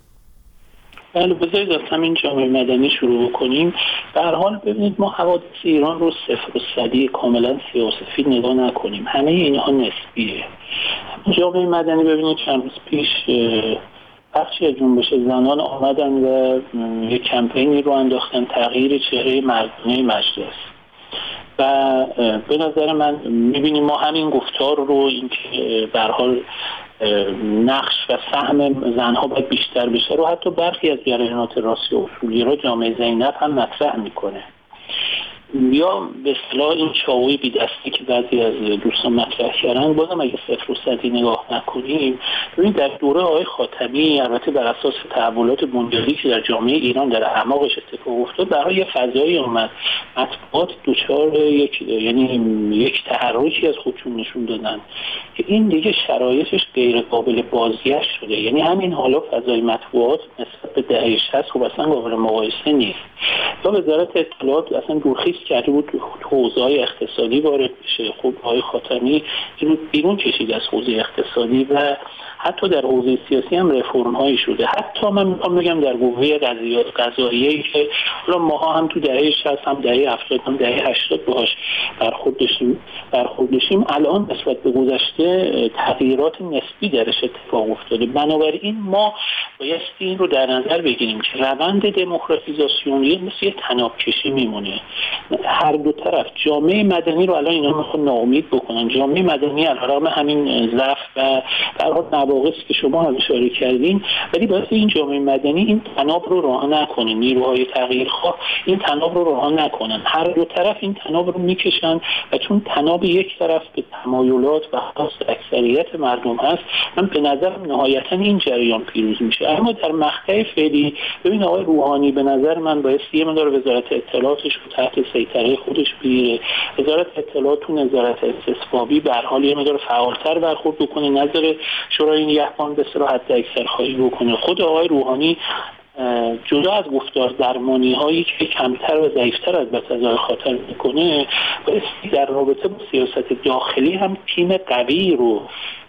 بله، بذارید از همین جامعه مدنی شروع کنیم. به هر حال ببینید ما حوادث ایران رو صفر و صدی کاملا سیاه‌وسفید نگاه نکنیم، همه اینها نسبیه. جامعه مدنی ببینید چند روز پیش بخشی از جنبش زنان آمدن و یک کمپینی رو انداختن تغییر چهره مردانه مجلس و به نظر من میبینیم ما همین گفتار رو اینکه به هر حال نقش و سهم زنها باید بیشتر بشه رو حتی برخی از جریانات راستی و اصولی‌گرا جامعه زینب هم مطرح میکنه. یا به اصطلاح این چاوی بی دستی که بعضی از دوستان مطرح کردن، بازم اگه صفر و صدی نگاه نکنیم ببینید در دوره آقای خاتمی البته بر اساس تحولات بنیادی که در جامعه ایران در اعماقش اتفاق افتاد، برای یه فضایی اومد مطبوعات دوچار یک یعنی یک تحرکی از خودشون نشون دادن که این دیگه شرایطش غیر قابل بازگشت شده. یعنی همین حالا فضای مطبوعات نسبت به دهه شصت خب اصلا قابل مقایسه نیست. تا وزارت اطلاعات اصلا دورخیز کرده بود حوزه‌های اقتصادی وارد بشه، خب آقای خاتمی اینو بیرون کشید از حوزه اقتصادی و حتی در حوزه سیاسی هم رفرم هایی شده. حتی من میخوام بگم در قوه قضاییه که حالا ماها هم تو دهه شصت هم دهه هفتاد هم دهه هشتاد باهاش برخورد داشتیم برخورد داشتیم الان نسبت به گذشته تغییرات نسبی درش اتفاق افتاده. بنابراین ما باید این رو در نظر بگیریم که روند دموکراتیزاسیونی مثل یه طناب کشی میمونه. هر دو طرف جامعه مدنی رو الان اینا میخوان ناامید بکنن. جامعه مدنی علیرغم همین ضعف و در حال نواقصی که شما هم اشاره کردین، ولی باید این جامعه مدنی این طناب رو رها نکنه، نیروهای تغییرخواه این طناب رو رها نکنن. هر دو طرف این طناب رو میکشن و چون طناب یک طرف به تمایلات و خواست اکثریت مردم هست، من به نظرم نهایتا این جریان پیروز میشه. اما در مقطع فعلی ببین آقای روحانی به نظر من باید یه مقدار وزارت اطلاعاتش رو تحت سیطره خودش بگیره. وزارت اطلاعات تو نظارت استصوابی به هر حال یه مقدار فعالتر برخورد بکنه، نظر شورای نگهبان به صلاح حد اکثر خواهی بکنه. خود آقای روحانی جدا از گفتار درمانی هایی که کمتر و ضعیفتر از بتزای خاطر میکنه، بایستی در رابطه با سیاست داخلی هم تیم قوی رو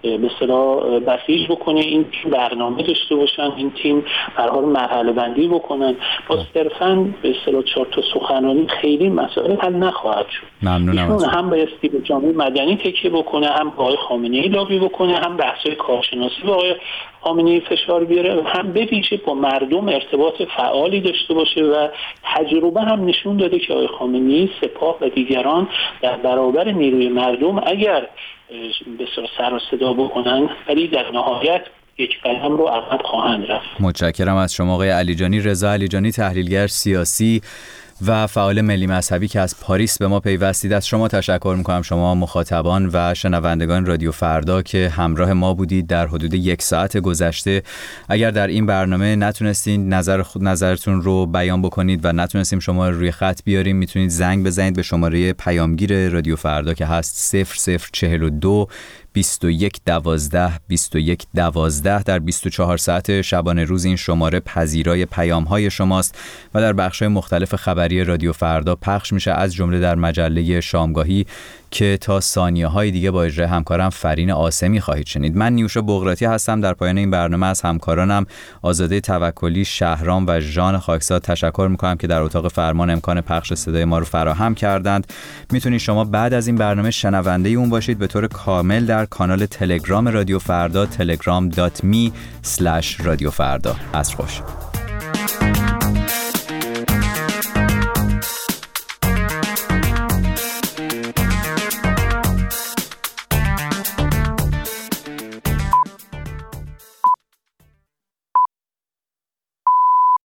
به اصطلاح بسیج بکنه، این تیم برنامه داشته باشن، این تیم به هر حال مرحله بندی بکنن. با صرفاً به اصطلاح چهار تا سخنرانی خیلی مسائل حل نخواهد شد. ممنونم. هم بایستی به جامعه مدنی تکیه بکنه، هم با آقای خامنه‌ای لابی بکنه، هم بحث‌های کارشناسی با آقای خامنه‌ای فشار بیاره، هم به ویژه با مردم ارتباط فعالی داشته باشه و تجربه هم نشون داده که آقای خامنه‌ای، سپاه و دیگران در برابر نیروی مردم اگر به سر و صدا بکنن ولی در نهایت یک قدم رو عقب خواهند رفت. متشکرم از شما آقای علیجانی. رضا علیجانی، تحلیلگر سیاسی و فعال ملی مذهبی که از پاریس به ما پیوستید، از شما تشکر میکنم، شما مخاطبان و شنوندگان رادیو فردا که همراه ما بودید در حدود یک ساعت گذشته. اگر در این برنامه نتونستین نظر خود نظرتون رو بیان بکنید و نتونستیم شما رو روی خط بیاریم، میتونید زنگ بزنید به شماره پیامگیر رادیو فردا که هست صفر صفر چهل و دو بیست و یک دوازده بیست و یک دوازده. در بیست و چهار ساعت شبانه روز این شماره پذیرای پیام‌های شماست و در بخش‌های مختلف خبری رادیو فردا پخش میشه، از جمله در مجله شامگاهی که تا ثانیه‌های دیگه با اجرای همکارم فرین عاصمی خواهید شنید. من نیوشا بغراتی هستم. در پایان این برنامه از همکارانم آزاده توکلی، شهرام و ژان خاکساد تشکر میکنم که در اتاق فرمان امکان پخش صدای ما رو فراهم کردند. میتونید شما بعد از این برنامه شنونده اون باشید به طور کامل در کانال تلگرام رادیو فردا تلگرام دات می اسلش رادیو فردا. عصر خوش.